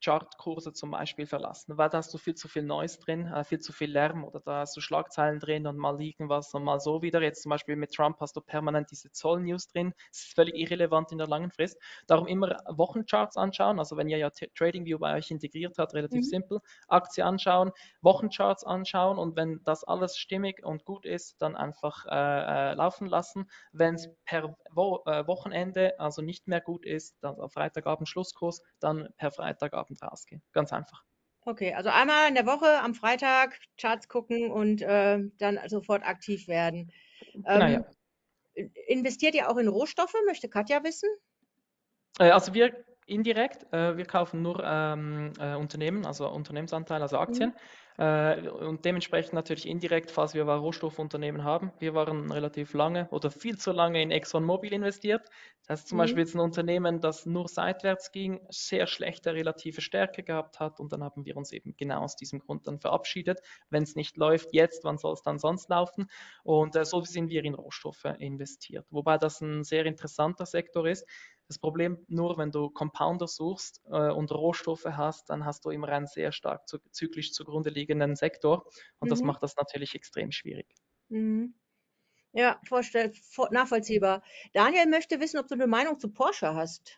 Chartkurse zum Beispiel verlassen, weil da hast du viel zu viel Noise drin, äh, viel zu viel Lärm oder da hast du Schlagzeilen drin und mal irgendwas und mal so wieder. Jetzt zum Beispiel mit Trump hast du permanent diese Zoll-News drin. Das ist völlig irrelevant in der langen Frist. Darum immer Wochencharts anschauen. Also wenn ihr ja TradingView bei euch integriert habt, relativ Mhm. simpel. Aktie anschauen, Wochencharts anschauen und wenn das alles stimmig und gut ist, dann einfach äh, äh, laufen lassen. Wenn es per Wo äh, Wochenende also nicht mehr gut ist, dann am Freitagabend Schlusskurs, dann per Freitagabend rausgehen. Ganz einfach. Okay, also einmal in der Woche am Freitag Charts gucken und äh, dann sofort aktiv werden. Genau, Ähm, ja. investiert ihr auch in Rohstoffe, möchte Katja wissen? Äh, Also wir indirekt, äh, wir kaufen nur ähm, äh, Unternehmen, also Unternehmensanteile, also Mhm. Aktien. Äh, und dementsprechend natürlich indirekt, falls wir Rohstoffunternehmen haben. Wir waren relativ lange oder viel zu lange in ExxonMobil investiert. Das ist zum Mhm. Beispiel jetzt ein Unternehmen, das nur seitwärts ging, sehr schlechte relative Stärke gehabt hat und dann haben wir uns eben genau aus diesem Grund dann verabschiedet. Wenn es nicht läuft jetzt, wann soll es dann sonst laufen? Und äh, so sind wir in Rohstoffe investiert. Wobei das ein sehr interessanter Sektor ist. Das Problem nur, wenn du Compounder suchst äh, und Rohstoffe hast, dann hast du immer einen sehr stark zu, zyklisch zugrunde liegenden Sektor und das Mhm. macht das natürlich extrem schwierig. Mhm. Ja, vorstell vor nachvollziehbar. Daniel möchte wissen, ob du eine Meinung zu Porsche hast.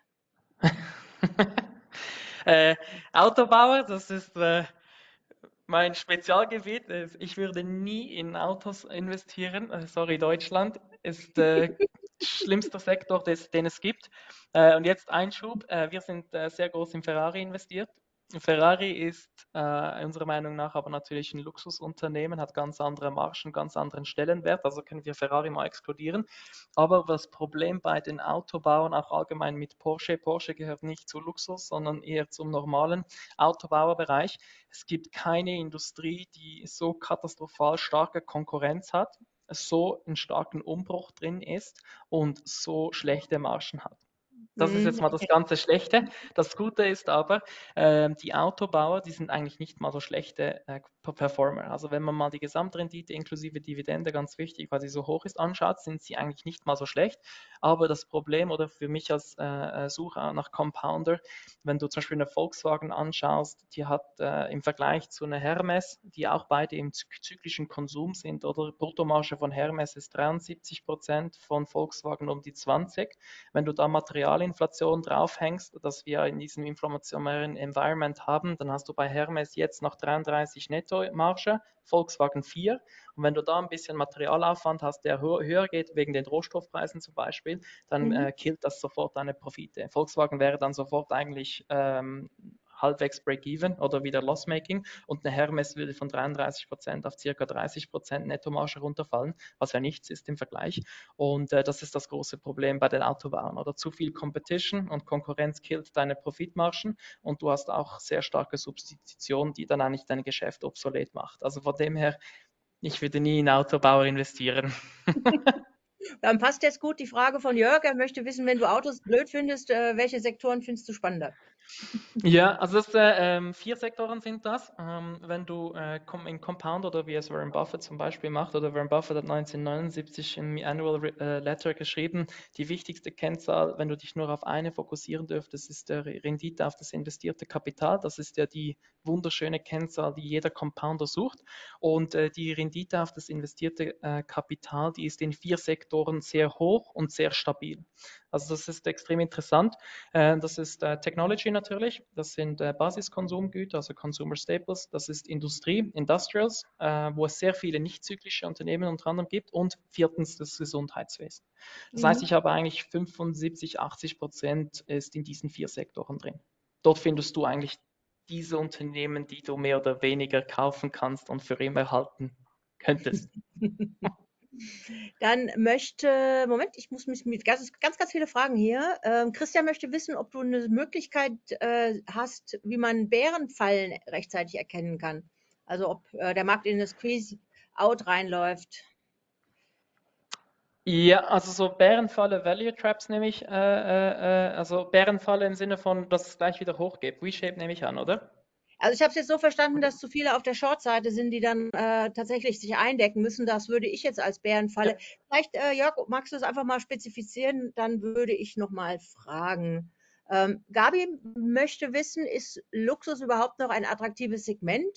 äh, Autobauer, das ist äh, mein Spezialgebiet. Ich würde nie in Autos investieren. Äh, Sorry, Deutschland ist der schlimmste Sektor, des, den es gibt. Äh, Und jetzt Einschub. Äh, Wir sind äh, sehr groß in Ferrari investiert. Ferrari ist äh, unserer Meinung nach aber natürlich ein Luxusunternehmen, hat ganz andere Margen, ganz anderen Stellenwert. Also können wir Ferrari mal exkludieren. Aber das Problem bei den Autobauern, auch allgemein mit Porsche, Porsche gehört nicht zu Luxus, sondern eher zum normalen Autobauerbereich. Es gibt keine Industrie, die so katastrophal starke Konkurrenz hat, so einen starken Umbruch drin ist und so schlechte Margen hat. Das ist Mhm, jetzt mal das okay. ganze Schlechte. Das Gute ist aber, ähm, die Autobauer, die sind eigentlich nicht mal so schlechte äh, Performer. Also wenn man mal die Gesamtrendite inklusive Dividende, ganz wichtig, weil sie so hoch ist, anschaut, sind sie eigentlich nicht mal so schlecht. Aber das Problem oder für mich als äh, äh, Sucher nach Compounder, wenn du zum Beispiel eine Volkswagen anschaust, die hat äh, im Vergleich zu einer Hermes, die auch beide im zyklischen Konsum sind, oder Bruttomarge von Hermes ist dreiundsiebzig Prozent, von Volkswagen um die zwanzig. Wenn du da Materialinflation draufhängst, dass wir in diesem inflationären Environment haben, dann hast du bei Hermes jetzt noch dreiunddreißig Netto-Marge, Volkswagen vier. Und wenn du da ein bisschen Materialaufwand hast, der höher geht, wegen den Rohstoffpreisen zum Beispiel, dann Mhm. äh, killt das sofort deine Profite. Volkswagen wäre dann sofort eigentlich ähm, halbwegs Break-Even oder wieder Loss-Making und eine Hermes würde von dreiunddreißig Prozent auf circa dreißig Prozent Nettomarge runterfallen, was ja nichts ist im Vergleich. Und äh, das ist das große Problem bei den Autobauern. Oder zu viel Competition und Konkurrenz killt deine Profitmargen und du hast auch sehr starke Substitution, die dann eigentlich dein Geschäft obsolet macht. Also von dem her, ich würde nie in Autobauer investieren. Dann passt jetzt gut die Frage von Jörg. Er möchte wissen, wenn du Autos blöd findest, äh, welche Sektoren findest du spannender? Ja, also das, äh, ähm, vier Sektoren sind das. Ähm, wenn du äh, com- in Compound oder wie es Warren Buffett zum Beispiel macht, oder Warren Buffett hat neunzehnhundertneunundsiebzig im Annual Re äh, Letter geschrieben, die wichtigste Kennzahl, wenn du dich nur auf eine fokussieren dürftest, ist der Rendite auf das investierte Kapital. Das ist ja die wunderschöne Kennzahl, die jeder Compounder sucht. Und äh, die Rendite auf das investierte äh, Kapital, die ist in vier Sektoren sehr hoch und sehr stabil. Also das ist extrem interessant. Äh, Das ist äh, Technology natürlich, das sind äh, Basiskonsumgüter, also Consumer Staples, das ist Industrie, Industrials, äh, wo es sehr viele nicht zyklische Unternehmen unter anderem gibt und viertens das Gesundheitswesen. Das heißt, Mhm. ich habe eigentlich fünfundsiebzig, achtzig Prozent ist in diesen vier Sektoren drin. Dort findest du eigentlich diese Unternehmen, die du mehr oder weniger kaufen kannst und für immer halten könntest. Dann möchte, Moment, ich muss mich mit ganz, ganz, ganz viele Fragen hier. Ähm, Christian möchte wissen, ob du eine Möglichkeit äh, hast, wie man Bärenfallen rechtzeitig erkennen kann. Also ob äh, der Markt in eine Squeeze-Out reinläuft. Ja, also so Bärenfalle, Value Traps nehme ich, äh, äh, äh, also Bärenfalle im Sinne von, dass es gleich wieder hochgeht. V-Shape nehme ich an, oder? Also ich habe es jetzt so verstanden, dass zu viele auf der Short-Seite sind, die dann äh, tatsächlich sich eindecken müssen. Das würde ich jetzt als Ja. Bärenfalle. Vielleicht, äh, Jörg, magst du es einfach mal spezifizieren? Dann würde ich noch mal fragen. Ähm, Gabi möchte wissen, ist Luxus überhaupt noch ein attraktives Segment?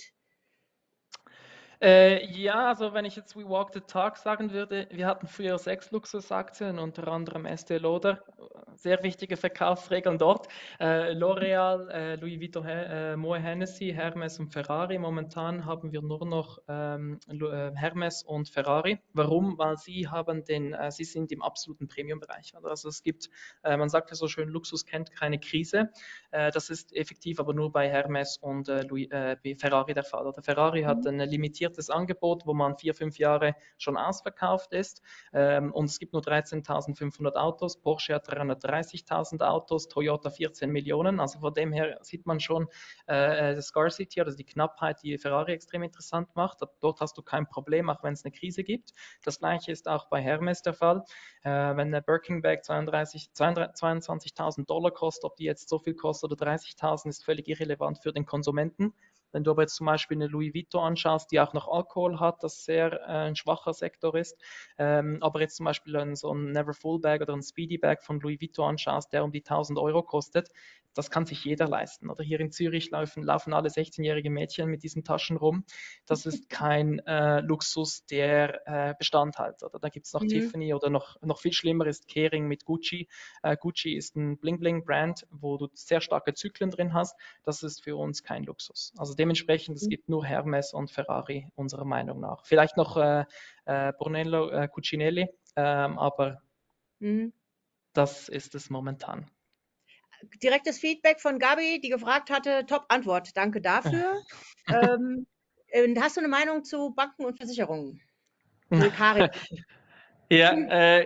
Äh, ja, also wenn ich jetzt We Walk the Talk sagen würde, wir hatten früher sechs Luxusaktien, unter anderem Estée Lauder, sehr wichtige Verkaufsregeln dort, äh, L'Oreal, äh, Louis Vuitton, äh, Moët Hennessy, Hermes und Ferrari. Momentan haben wir nur noch ähm, Lu- äh, Hermes und Ferrari. Warum? Weil sie haben den, äh, sie sind im absoluten Premium-Bereich. Also es gibt, äh, man sagt ja so schön, Luxus kennt keine Krise. Äh, das ist effektiv aber nur bei Hermes und äh, Louis, äh, bei Ferrari der Fall. Oder Ferrari hat Mhm. ein limitiertes Angebot, wo man vier, fünf Jahre schon ausverkauft ist. Ähm, und es gibt nur dreizehntausendfünfhundert Autos. Porsche hat dreihundertdreißigtausend Autos, Toyota vierzehn Millionen. Also von dem her sieht man schon äh, das Scarcity, also die Knappheit, die Ferrari extrem interessant macht. Dort hast du kein Problem, auch wenn es eine Krise gibt. Das gleiche ist auch bei Hermes der Fall. Äh, wenn eine Birkin Bag zweiunddreißig, zweiundzwanzigtausend Dollar kostet, ob die jetzt so viel kostet oder dreißigtausend, ist völlig irrelevant für den Konsumenten. Wenn du aber jetzt zum Beispiel eine Louis Vuitton anschaust, die auch noch Alkohol hat, das sehr äh, ein schwacher Sektor ist, ähm, aber jetzt zum Beispiel ein, so ein Never Full Bag oder ein Speedy Bag von Louis Vuitton anschaust, der um die tausend Euro kostet, das kann sich jeder leisten. Oder hier in Zürich laufen, laufen alle sechzehnjährigen Mädchen mit diesen Taschen rum. Das ist kein äh, Luxus, der äh, Bestand hat. Oder da gibt es noch Mhm. Tiffany oder noch, noch viel schlimmer ist Kering mit Gucci. Äh, Gucci ist ein Bling-Bling-Brand, wo du sehr starke Zyklen drin hast. Das ist für uns kein Luxus. Also dementsprechend, es gibt nur Hermes und Ferrari, unserer Meinung nach. Vielleicht noch äh, äh, Brunello äh, Cucinelli, ähm, aber Mhm. das ist es momentan. Direktes Feedback von Gabi, die gefragt hatte, Top-Antwort. Danke dafür. Ähm, äh, hast du eine Meinung zu Banken und Versicherungen? Will Karin. Ja, äh,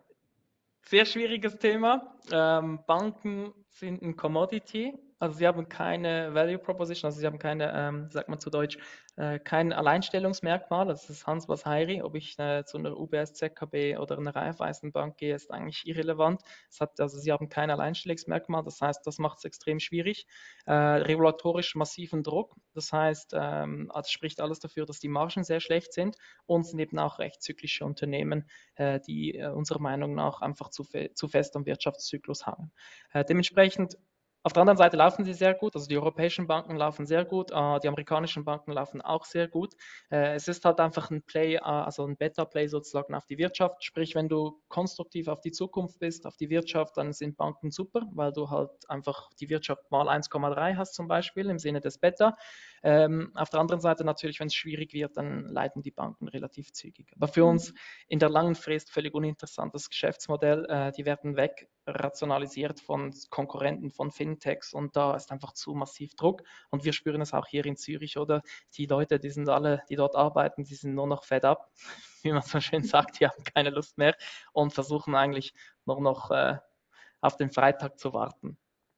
sehr schwieriges Thema. Ähm, Banken sind ein Commodity, also sie haben keine Value Proposition, also sie haben keine, ähm, sagt man zu Deutsch, äh, kein Alleinstellungsmerkmal. Das ist Hans was Heiri. Ob ich äh, zu einer U B S, Z K B oder einer Raiffeisenbank gehe, ist eigentlich irrelevant. Es hat, also sie haben kein Alleinstellungsmerkmal, das heißt, das macht es extrem schwierig. Äh, regulatorisch massiven Druck, das heißt, ähm, das spricht alles dafür, dass die Margen sehr schlecht sind und sind eben auch recht zyklische Unternehmen, äh, die äh, unserer Meinung nach einfach zu, fe zu fest am Wirtschaftszyklus hangen. Äh, dementsprechend auf der anderen Seite laufen sie sehr gut, also die europäischen Banken laufen sehr gut, äh, die amerikanischen Banken laufen auch sehr gut. Äh, es ist halt einfach ein Play, äh, also ein Beta-Play sozusagen auf die Wirtschaft, sprich wenn du konstruktiv auf die Zukunft bist, auf die Wirtschaft, dann sind Banken super, weil du halt einfach die Wirtschaft mal eins Komma drei hast zum Beispiel im Sinne des Beta. Ähm, auf der anderen Seite natürlich, wenn es schwierig wird, dann leiden die Banken relativ zügig. Aber für uns in der langen Frist völlig uninteressantes Geschäftsmodell. Äh, die werden wegrationalisiert von Konkurrenten, von Fintechs und da ist einfach zu massiv Druck. Und wir spüren es auch hier in Zürich, oder? Die Leute, die sind alle, die dort arbeiten, die sind nur noch fed up, wie man so schön sagt, die haben keine Lust mehr und versuchen eigentlich nur noch äh, auf den Freitag zu warten.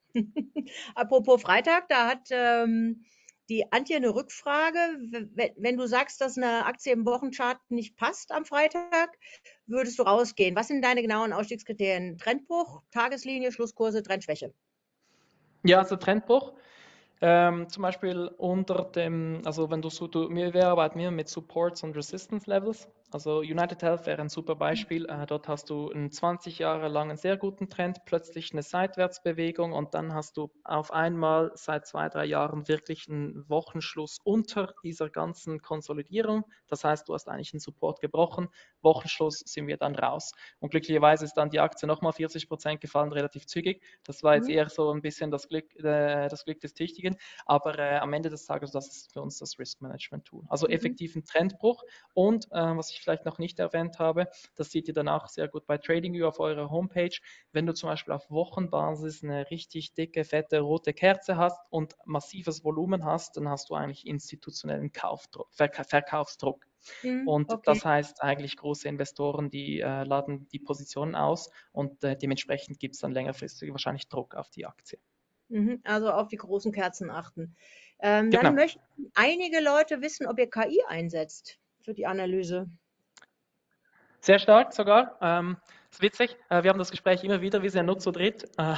Apropos Freitag, da hat ähm, die Antje eine Rückfrage. W- Wenn du sagst, dass eine Aktie im Wochenchart nicht passt am Freitag, würdest du rausgehen? Was sind deine genauen Ausstiegskriterien? Trendbruch, Tageslinie, Schlusskurse, Trendschwäche? Ja, also Trendbruch. Ähm, zum Beispiel unter dem, also wenn du so, du, wir, wir arbeiten hier mit Supports und Resistance Levels. Also United Health wäre ein super Beispiel. Äh, dort hast du einen zwanzig Jahre langen sehr guten Trend, plötzlich eine Seitwärtsbewegung und dann hast du auf einmal seit zwei, drei Jahren wirklich einen Wochenschluss unter dieser ganzen Konsolidierung. Das heißt, du hast eigentlich einen Support gebrochen. Wochenschluss sind wir dann raus. Und glücklicherweise ist dann die Aktie nochmal vierzig Prozent gefallen, relativ zügig. Das war jetzt Mhm. eher so ein bisschen das Glück, äh, das Glück des Tüchtigen. Aber äh, am Ende des Tages, das ist für uns das Risk Management Tool. Also Mhm. effektiv ein Trendbruch. Und äh, was ich vielleicht noch nicht erwähnt habe, das seht ihr danach sehr gut bei TradingView auf eurer Homepage. Wenn du zum Beispiel auf Wochenbasis eine richtig dicke, fette rote Kerze hast und massives Volumen hast, dann hast du eigentlich institutionellen Kaufdruck, Verka Verkaufsdruck. Mhm. Und Okay. das heißt eigentlich große Investoren, die äh, laden die Positionen aus und äh, dementsprechend gibt es dann längerfristig wahrscheinlich Druck auf die Aktie. Mhm. Also auf die großen Kerzen achten. Ähm, dann Genau. möchten einige Leute wissen, ob ihr K I einsetzt für die Analyse. Sehr stark sogar. Ähm, ist witzig, äh, wir haben das Gespräch immer wieder, wir sind ja nur zu dritt. Äh,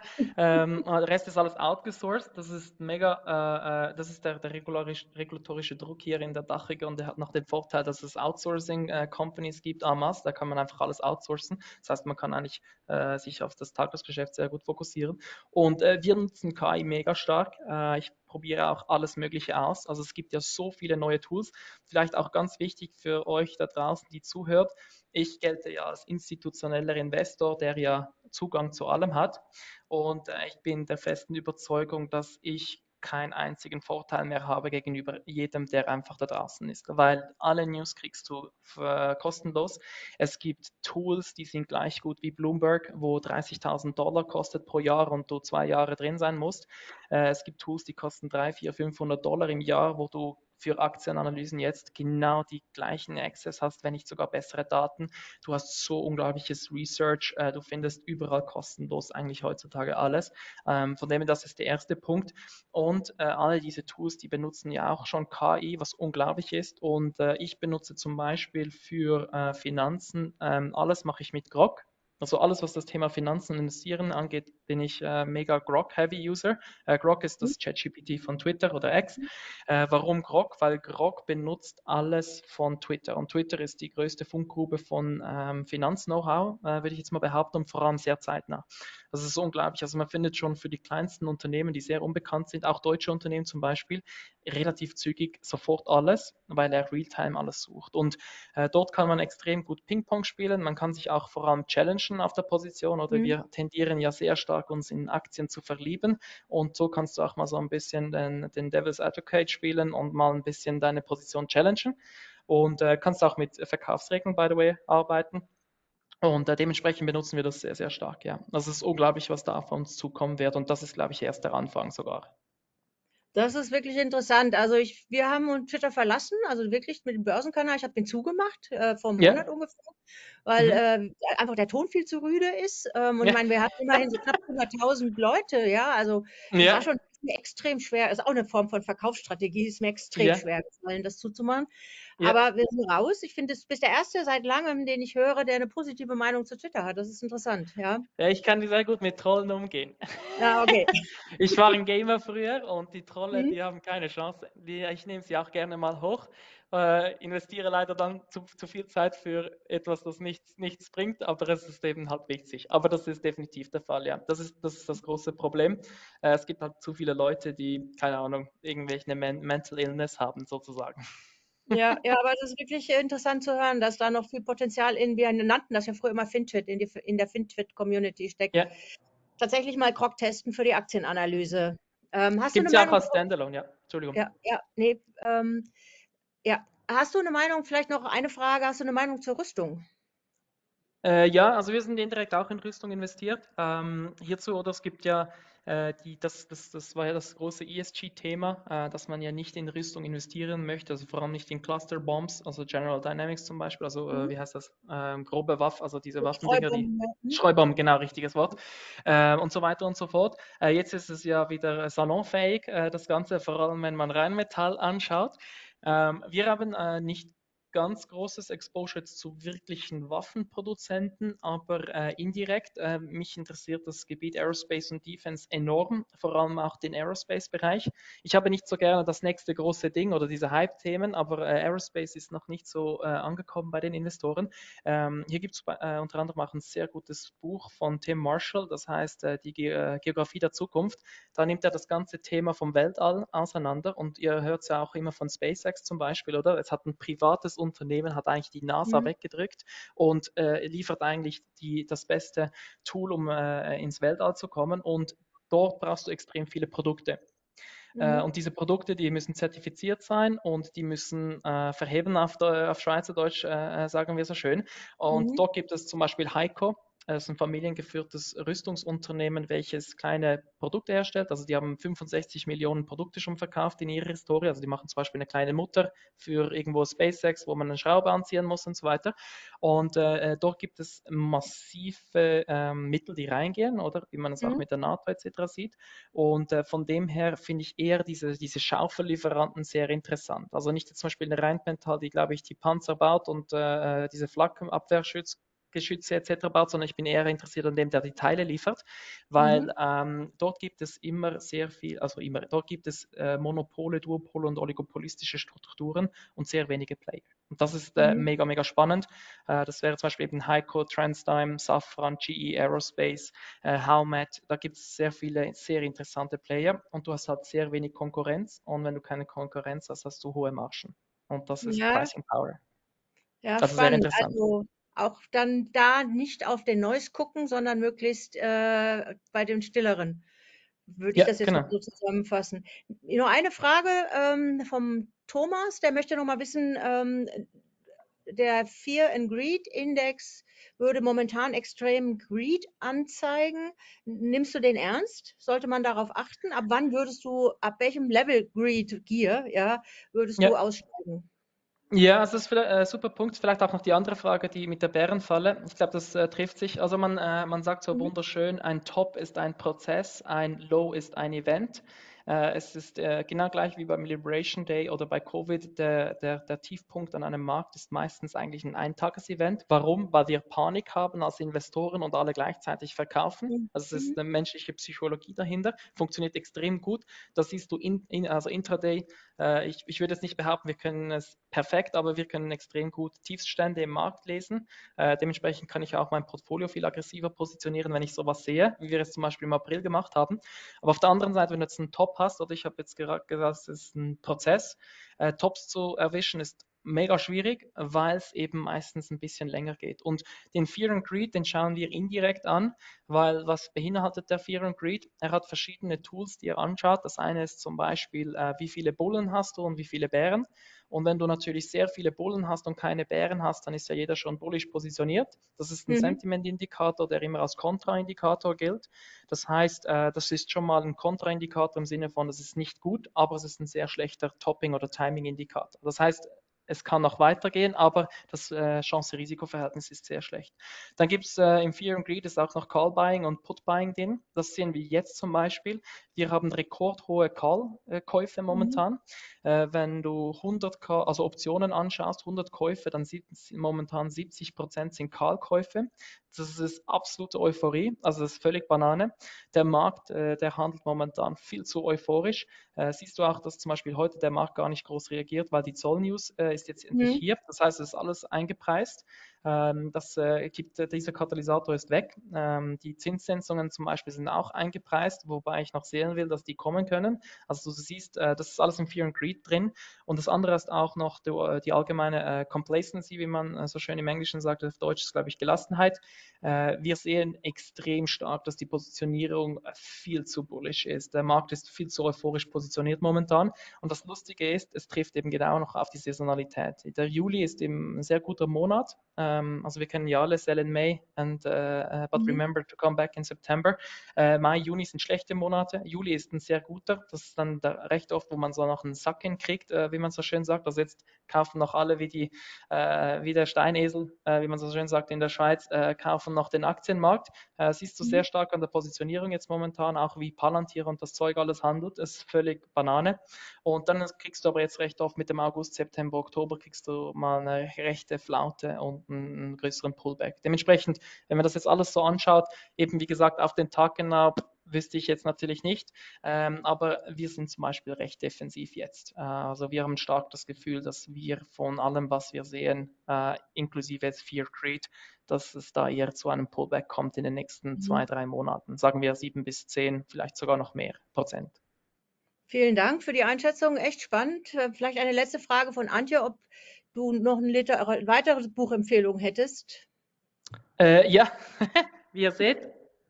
ähm, der Rest ist alles outgesourced. Das ist mega, äh, äh, das ist der, der regularisch, regulatorische Druck hier in der Dachregion, der hat noch den Vorteil, dass es Outsourcing-Companies gibt, en masse, da kann man einfach alles outsourcen. Das heißt, man kann eigentlich äh, sich auf das Tagesgeschäft sehr gut fokussieren. Und äh, wir nutzen K I mega stark. Äh, ich probiere auch alles Mögliche aus. Also es gibt ja so viele neue Tools. Vielleicht auch ganz wichtig für euch da draußen, die zuhört. Ich gelte ja als institutioneller Investor, der ja Zugang zu allem hat. Und äh, ich bin der festen Überzeugung, dass ich keinen einzigen Vorteil mehr habe gegenüber jedem, der einfach da draußen ist. Weil alle News kriegst du für, kostenlos. Es gibt Tools, die sind gleich gut wie Bloomberg, wo dreißigtausend Dollar kostet pro Jahr und du zwei Jahre drin sein musst. Äh, es gibt Tools, die kosten dreihundert, vierhundert, fünfhundert Dollar im Jahr, wo du für Aktienanalysen jetzt genau die gleichen Access hast, wenn nicht sogar bessere Daten. Du hast so unglaubliches Research, äh, du findest überall kostenlos eigentlich heutzutage alles. Ähm, von dem her, das ist der erste Punkt. Und äh, alle diese Tools, die benutzen ja auch schon K I, was unglaublich ist. Und äh, ich benutze zum Beispiel für äh, Finanzen, ähm, alles mache ich mit Grok. Also alles, was das Thema Finanzen und Investieren angeht, bin ich äh, mega Grok-Heavy-User. Äh, Grok ist das ChatGPT von Twitter oder X. Äh, warum Grok? Weil Grok benutzt alles von Twitter. Und Twitter ist die größte Fundgrube von ähm, Finanz-Know-how, äh, würde ich jetzt mal behaupten, und vor allem sehr zeitnah. Das ist unglaublich. Also man findet schon für die kleinsten Unternehmen, die sehr unbekannt sind, auch deutsche Unternehmen zum Beispiel, relativ zügig sofort alles, weil er Realtime alles sucht. Und äh, dort kann man extrem gut Ping-Pong spielen. Man kann sich auch vor allem challengen auf der Position, oder Mhm. wir tendieren ja sehr stark, uns in Aktien zu verlieben. Und so kannst du auch mal so ein bisschen den, den Devil's Advocate spielen und mal ein bisschen deine Position challengen. Und äh, kannst auch mit Verkaufsregeln, by the way, arbeiten. Und äh, dementsprechend benutzen wir das sehr, sehr stark, ja. Also es ist unglaublich, was da auf uns zukommen wird. Und das ist, glaube ich, erst der Anfang sogar. Das ist wirklich interessant. Also ich, wir haben uns Twitter verlassen, also wirklich mit dem Börsenkanal. Ich habe den zugemacht, äh, vor einem Ja. Monat ungefähr, weil Mhm. äh, einfach der Ton viel zu rüde ist. Ähm, und ich Ja. meine, wir hatten immerhin so knapp hunderttausend Leute, ja. Also das war Ja. schon ist mir extrem schwer. Ist auch eine Form von Verkaufsstrategie. Ist mir extrem Ja. schwer gefallen, das zuzumachen. Ja. Aber wir sind raus. Ich finde, du bist der Erste seit langem, den ich höre, der eine positive Meinung zu Twitter hat. Das ist interessant, ja. Ja, ich kann sehr gut mit Trollen umgehen. Ja, okay. Ich war ein Gamer früher und die Trolle, Mhm. die haben keine Chance. Die, ich nehme sie auch gerne mal hoch, äh, investiere leider dann zu, zu viel Zeit für etwas, das nichts, nichts bringt, aber es ist eben halt wichtig. Aber das ist definitiv der Fall, ja. Das ist das, ist das große Problem. Äh, es gibt halt zu viele Leute, die, keine Ahnung, irgendwelche Men Mental Illness haben, sozusagen. Ja, ja, aber das ist wirklich interessant zu hören, dass da noch viel Potenzial in, wir nannten das ja früher immer FinTwit, in, die, in der FinTwit-Community steckt. Ja, Tatsächlich mal Grok testen für die Aktienanalyse. Ähm, hast du gibt eine es ja auch Meinung? als Standalone, ja. Entschuldigung. Ja, ja, nee, ähm, ja. Hast du eine Meinung? Vielleicht noch eine Frage. Hast du eine Meinung zur Rüstung? Äh, ja, also wir sind indirekt auch in Rüstung investiert. Ähm, hierzu, oder es gibt ja äh, die, das, das, das war ja das große E S G-Thema, äh, dass man ja nicht in Rüstung investieren möchte, also vor allem nicht in Cluster Bombs, also General Dynamics zum Beispiel, also äh, Mhm. wie heißt das, ähm, grobe Waffen, also diese So Waffendinger, die Streubomben, ja. Mhm. Streubomben, genau, richtiges Wort, äh, und so weiter und so fort. Äh, jetzt ist es ja wieder salonfähig, äh, das Ganze, vor allem wenn man Rheinmetall anschaut. Ähm, wir haben äh, nicht ganz großes Exposure zu wirklichen Waffenproduzenten, aber äh, indirekt. Äh, mich interessiert das Gebiet Aerospace und Defense enorm, vor allem auch den Aerospace-Bereich. Ich habe nicht so gerne das nächste große Ding oder diese Hype-Themen, aber äh, Aerospace ist noch nicht so äh, angekommen bei den Investoren. Ähm, hier gibt es äh, unter anderem auch ein sehr gutes Buch von Tim Marshall, das heißt äh, die Ge äh, Geografie der Zukunft. Da nimmt er das ganze Thema vom Weltall auseinander und ihr hört es ja auch immer von SpaceX zum Beispiel, oder? Es hat ein privates Unternehmen, hat eigentlich die NASA Mhm. weggedrückt und äh, liefert eigentlich die, das beste Tool, um äh, ins Weltall zu kommen, und dort brauchst du extrem viele Produkte. Äh, Mhm. und diese Produkte, die müssen zertifiziert sein und die müssen äh, verheben auf, der, auf Schweizerdeutsch, äh, sagen wir so schön. Und Mhm. dort gibt es zum Beispiel Heiko. Das ist ein familiengeführtes Rüstungsunternehmen, welches kleine Produkte herstellt. Also die haben fünfundsechzig Millionen Produkte schon verkauft in ihrer Historie. Also die machen zum Beispiel eine kleine Mutter für irgendwo SpaceX, wo man eine Schraube anziehen muss und so weiter. Und äh, dort gibt es massive äh, Mittel, die reingehen, oder wie man es auch Mhm. mit der NATO et cetera sieht. Und äh, von dem her finde ich eher diese, diese Schaufellieferanten sehr interessant. Also nicht jetzt zum Beispiel eine Rheinmetall, die, glaube ich, die Panzer baut und äh, diese Flakabwehrschütze Geschütze et cetera baut, sondern ich bin eher interessiert an dem, der die Teile liefert, Mhm. weil ähm, dort gibt es immer sehr viel, also immer, dort gibt es äh, Monopole, Duopole und oligopolistische Strukturen und sehr wenige Player. Und das ist äh, Mhm. mega, mega spannend. Äh, das wäre zum Beispiel eben Heiko, TransDigm, Safran, G E Aerospace, äh, Howmet. Da gibt es sehr viele, sehr interessante Player und du hast halt sehr wenig Konkurrenz. Und wenn du keine Konkurrenz hast, hast du hohe Margen. Und das ist Ja, Pricing Power. ja, Also sehr spannend. interessant. Also auch dann da nicht auf den Noise gucken, sondern möglichst äh, bei den stilleren. Würde ich Ja, das jetzt mal genau. so zusammenfassen. Nur eine Frage ähm, vom Thomas, der möchte noch mal wissen, ähm, der Fear and Greed Index würde momentan extrem Greed anzeigen. Nimmst du den ernst? Sollte man darauf achten? Ab wann würdest du, ab welchem Level Greed, Gier, ja, würdest Ja, du aussteigen? ja, also das ist ein äh, super Punkt. Vielleicht auch noch die andere Frage, die mit der Bärenfalle. Ich glaube, das äh, trifft sich. Also man, äh, man sagt so Mhm. wunderschön, ein Top ist ein Prozess, ein Low ist ein Event. Äh, es ist äh, genau gleich wie beim Liberation Day oder bei Covid. Der, der, der Tiefpunkt an einem Markt ist meistens eigentlich ein Eintages-Event. Warum? Weil wir Panik haben als Investoren und alle gleichzeitig verkaufen. Mhm. Also es ist Mhm. eine menschliche Psychologie dahinter, funktioniert extrem gut. Das siehst du in, in also Intraday. Äh, ich, ich würde jetzt nicht behaupten, wir können es perfekt, aber wir können extrem gut Tiefststände im Markt lesen. Äh, dementsprechend kann ich auch mein Portfolio viel aggressiver positionieren, wenn ich sowas sehe, wie wir es zum Beispiel im April gemacht haben. Aber auf der anderen Seite, wenn du jetzt einen Top hast, oder ich habe jetzt gerade gesagt, es ist ein Prozess, äh, Tops zu erwischen ist mega schwierig, weil es eben meistens ein bisschen länger geht. Und den Fear and Greed, den schauen wir indirekt an, weil was beinhaltet der Fear and Greed? Er hat verschiedene Tools, die er anschaut. Das eine ist zum Beispiel, äh, wie viele Bullen hast du und wie viele Bären. Und wenn du natürlich sehr viele Bullen hast und keine Bären hast, dann ist ja jeder schon bullish positioniert. Das ist ein Mhm. Sentiment-Indikator, der immer als Kontraindikator gilt. Das heißt, äh, das ist schon mal ein Kontraindikator im Sinne von, das ist nicht gut, aber es ist ein sehr schlechter Topping- oder Timing-Indikator. Das heißt, es kann noch weitergehen, aber das äh, Chance-Risiko-Verhältnis ist sehr schlecht. Dann gibt es äh, im Fear and Greed ist auch noch Call Buying und Put Buying drin. Das sehen wir jetzt zum Beispiel. Wir haben rekordhohe Call-Käufe Mhm. momentan. Äh, wenn du hundert K, also Optionen anschaust, hundert Käufe, dann sind momentan siebzig Prozent sind Call-Käufe. Das ist absolute Euphorie, also das ist völlig Banane. Der Markt, äh, der handelt momentan viel zu euphorisch. Äh, siehst du auch, dass zum Beispiel heute der Markt gar nicht groß reagiert, weil die Zollnews äh, ist jetzt endlich Mhm. hier. Das heißt, es ist alles eingepreist. Ähm, das äh, gibt, äh, dieser Katalysator ist weg. Ähm, die Zinssenkungen zum Beispiel sind auch eingepreist, wobei ich noch sehen will, dass die kommen können. Also du siehst, äh, das ist alles im Fear and Greed drin. Und das andere ist auch noch die, äh, die allgemeine äh, Complacency, wie man äh, so schön im Englischen sagt, auf Deutsch ist, glaube ich, Gelassenheit. Äh, wir sehen extrem stark, dass die Positionierung äh, viel zu bullish ist. Der Markt ist viel zu euphorisch positioniert momentan. Und das Lustige ist, es trifft eben genau noch auf die Saisonalität. Der Juli ist eben ein sehr guter Monat. Ähm, also wir kennen ja alle Sell in May and uh, but Mhm. remember to come back in September. Äh, Mai, Juni sind schlechte Monate. Juli ist ein sehr guter. Das ist dann da recht oft, wo man so noch einen Sack hinkriegt, äh, wie man so schön sagt. Also jetzt kaufen noch alle wie die äh, wie der Steinesel, äh, wie man so schön sagt in der Schweiz, äh, kaufen noch den Aktienmarkt. Äh, siehst du Mhm. sehr stark an der Positionierung jetzt momentan, auch wie Palantir und das Zeug alles handelt. Es ist völlig Banane. Und dann kriegst du aber jetzt recht oft mit dem August, September, Oktober kriegst du mal eine rechte Flaute und einen, einen größeren Pullback. Dementsprechend, wenn man das jetzt alles so anschaut, eben wie gesagt auf den Tag genau, wüsste ich jetzt natürlich nicht, ähm, aber wir sind zum Beispiel recht defensiv jetzt. Äh, also wir haben stark das Gefühl, dass wir von allem, was wir sehen, äh, inklusive jetzt Fear Creed, dass es da eher zu einem Pullback kommt in den nächsten Mhm. zwei, drei Monaten. Sagen wir sieben bis zehn, vielleicht sogar noch mehr Prozent. Vielen Dank für die Einschätzung. Echt spannend. Äh, Vielleicht eine letzte Frage von Antje, ob du noch eine Liter weitere Buchempfehlung hättest. Äh, ja, wie ihr seht,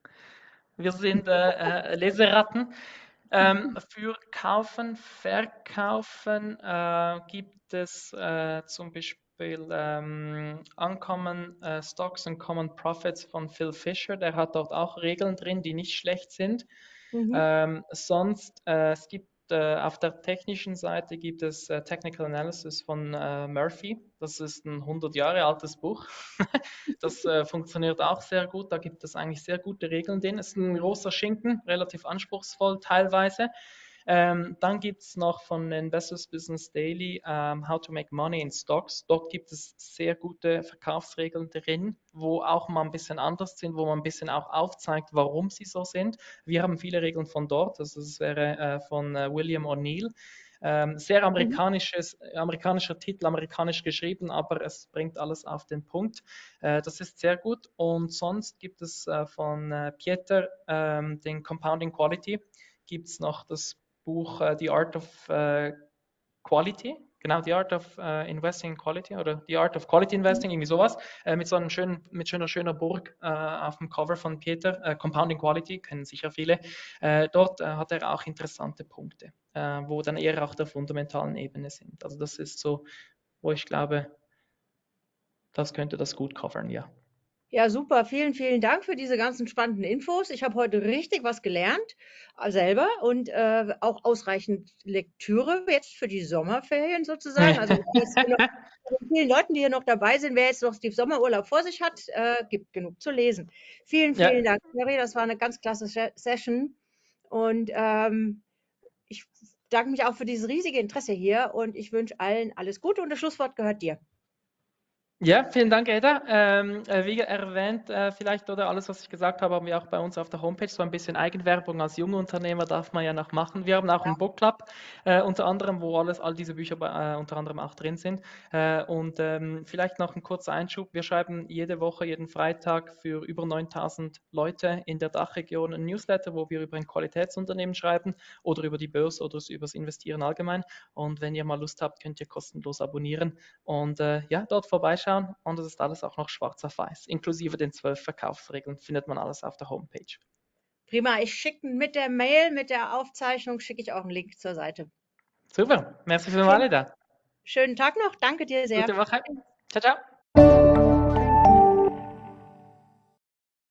wir sind äh, äh, Leseratten. Ähm, für Kaufen, Verkaufen äh, gibt es äh, zum Beispiel ähm, Uncommon äh, Stocks and Common Profits von Phil Fisher. Der hat dort auch Regeln drin, die nicht schlecht sind. Mhm. Ähm, sonst, äh, es gibt äh, auf der technischen Seite gibt es äh, Technical Analysis von äh, Murphy. Das ist ein hundert Jahre altes Buch. Das äh, funktioniert auch sehr gut. Da gibt es eigentlich sehr gute Regeln drin. Es ist ein großer Schinken, relativ anspruchsvoll teilweise. Ähm, dann gibt es noch von Investors Business Daily ähm, How to Make Money in Stocks. Dort gibt es sehr gute Verkaufsregeln drin, wo auch mal ein bisschen anders sind, wo man ein bisschen auch aufzeigt, warum sie so sind. Wir haben viele Regeln von dort, also das wäre äh, von äh, William O'Neill. Ähm, sehr Mhm. amerikanisches, amerikanischer Titel, amerikanisch geschrieben, aber es bringt alles auf den Punkt. Äh, das ist sehr gut. Und sonst gibt es äh, von äh, Pieter ähm, den Compounding Quality, gibt es noch das Buch äh, The Art of äh, Quality, genau, The Art of äh, Investing in Quality oder The Art of Quality Investing, irgendwie sowas, äh, mit so einem schönen, mit schöner, schöner Burg äh, auf dem Cover von Peter, äh, Compounding Quality, kennen sicher viele. Äh, dort äh, hat er auch interessante Punkte, äh, wo dann eher auf der fundamentalen Ebene sind. Also das ist so, wo ich glaube, das könnte das gut covern, ja. Ja, super. Vielen, vielen Dank für diese ganzen spannenden Infos. Ich habe heute richtig was gelernt, äh, selber und äh, auch ausreichend Lektüre jetzt für die Sommerferien sozusagen. Also wer jetzt hier noch, von vielen Leuten, die hier noch dabei sind, wer jetzt noch die Sommerurlaub vor sich hat, äh, gibt genug zu lesen. Vielen, Ja, vielen Dank, Mary. Das war eine ganz klasse Se- Session. Und ähm, ich danke mich auch für dieses riesige Interesse hier und ich wünsche allen alles Gute und das Schlusswort gehört dir. ja, vielen Dank, Eda. Ähm, äh, wie erwähnt, äh, vielleicht oder alles, was ich gesagt habe, haben wir auch bei uns auf der Homepage so ein bisschen Eigenwerbung als junge Unternehmer darf man ja noch machen. Wir haben auch einen Book Club, äh, unter anderem, wo alles, all diese Bücher bei, äh, unter anderem auch drin sind. Äh, und ähm, vielleicht noch ein kurzer Einschub. Wir schreiben jede Woche, jeden Freitag für über neuntausend Leute in der Dachregion ein Newsletter, wo wir über ein Qualitätsunternehmen schreiben oder über die Börse oder über das Investieren allgemein. Und wenn ihr mal Lust habt, könnt ihr kostenlos abonnieren. Und äh, ja, dort vorbeischauen und es ist alles auch noch schwarz auf weiß. Inklusive den zwölf Verkaufsregeln findet man alles auf der Homepage. Prima, ich schicke mit der Mail, mit der Aufzeichnung, schicke ich auch einen Link zur Seite. Super, merci für Schön, alle da. schönen Tag noch, danke dir sehr. Gute Woche. Ciao, ciao.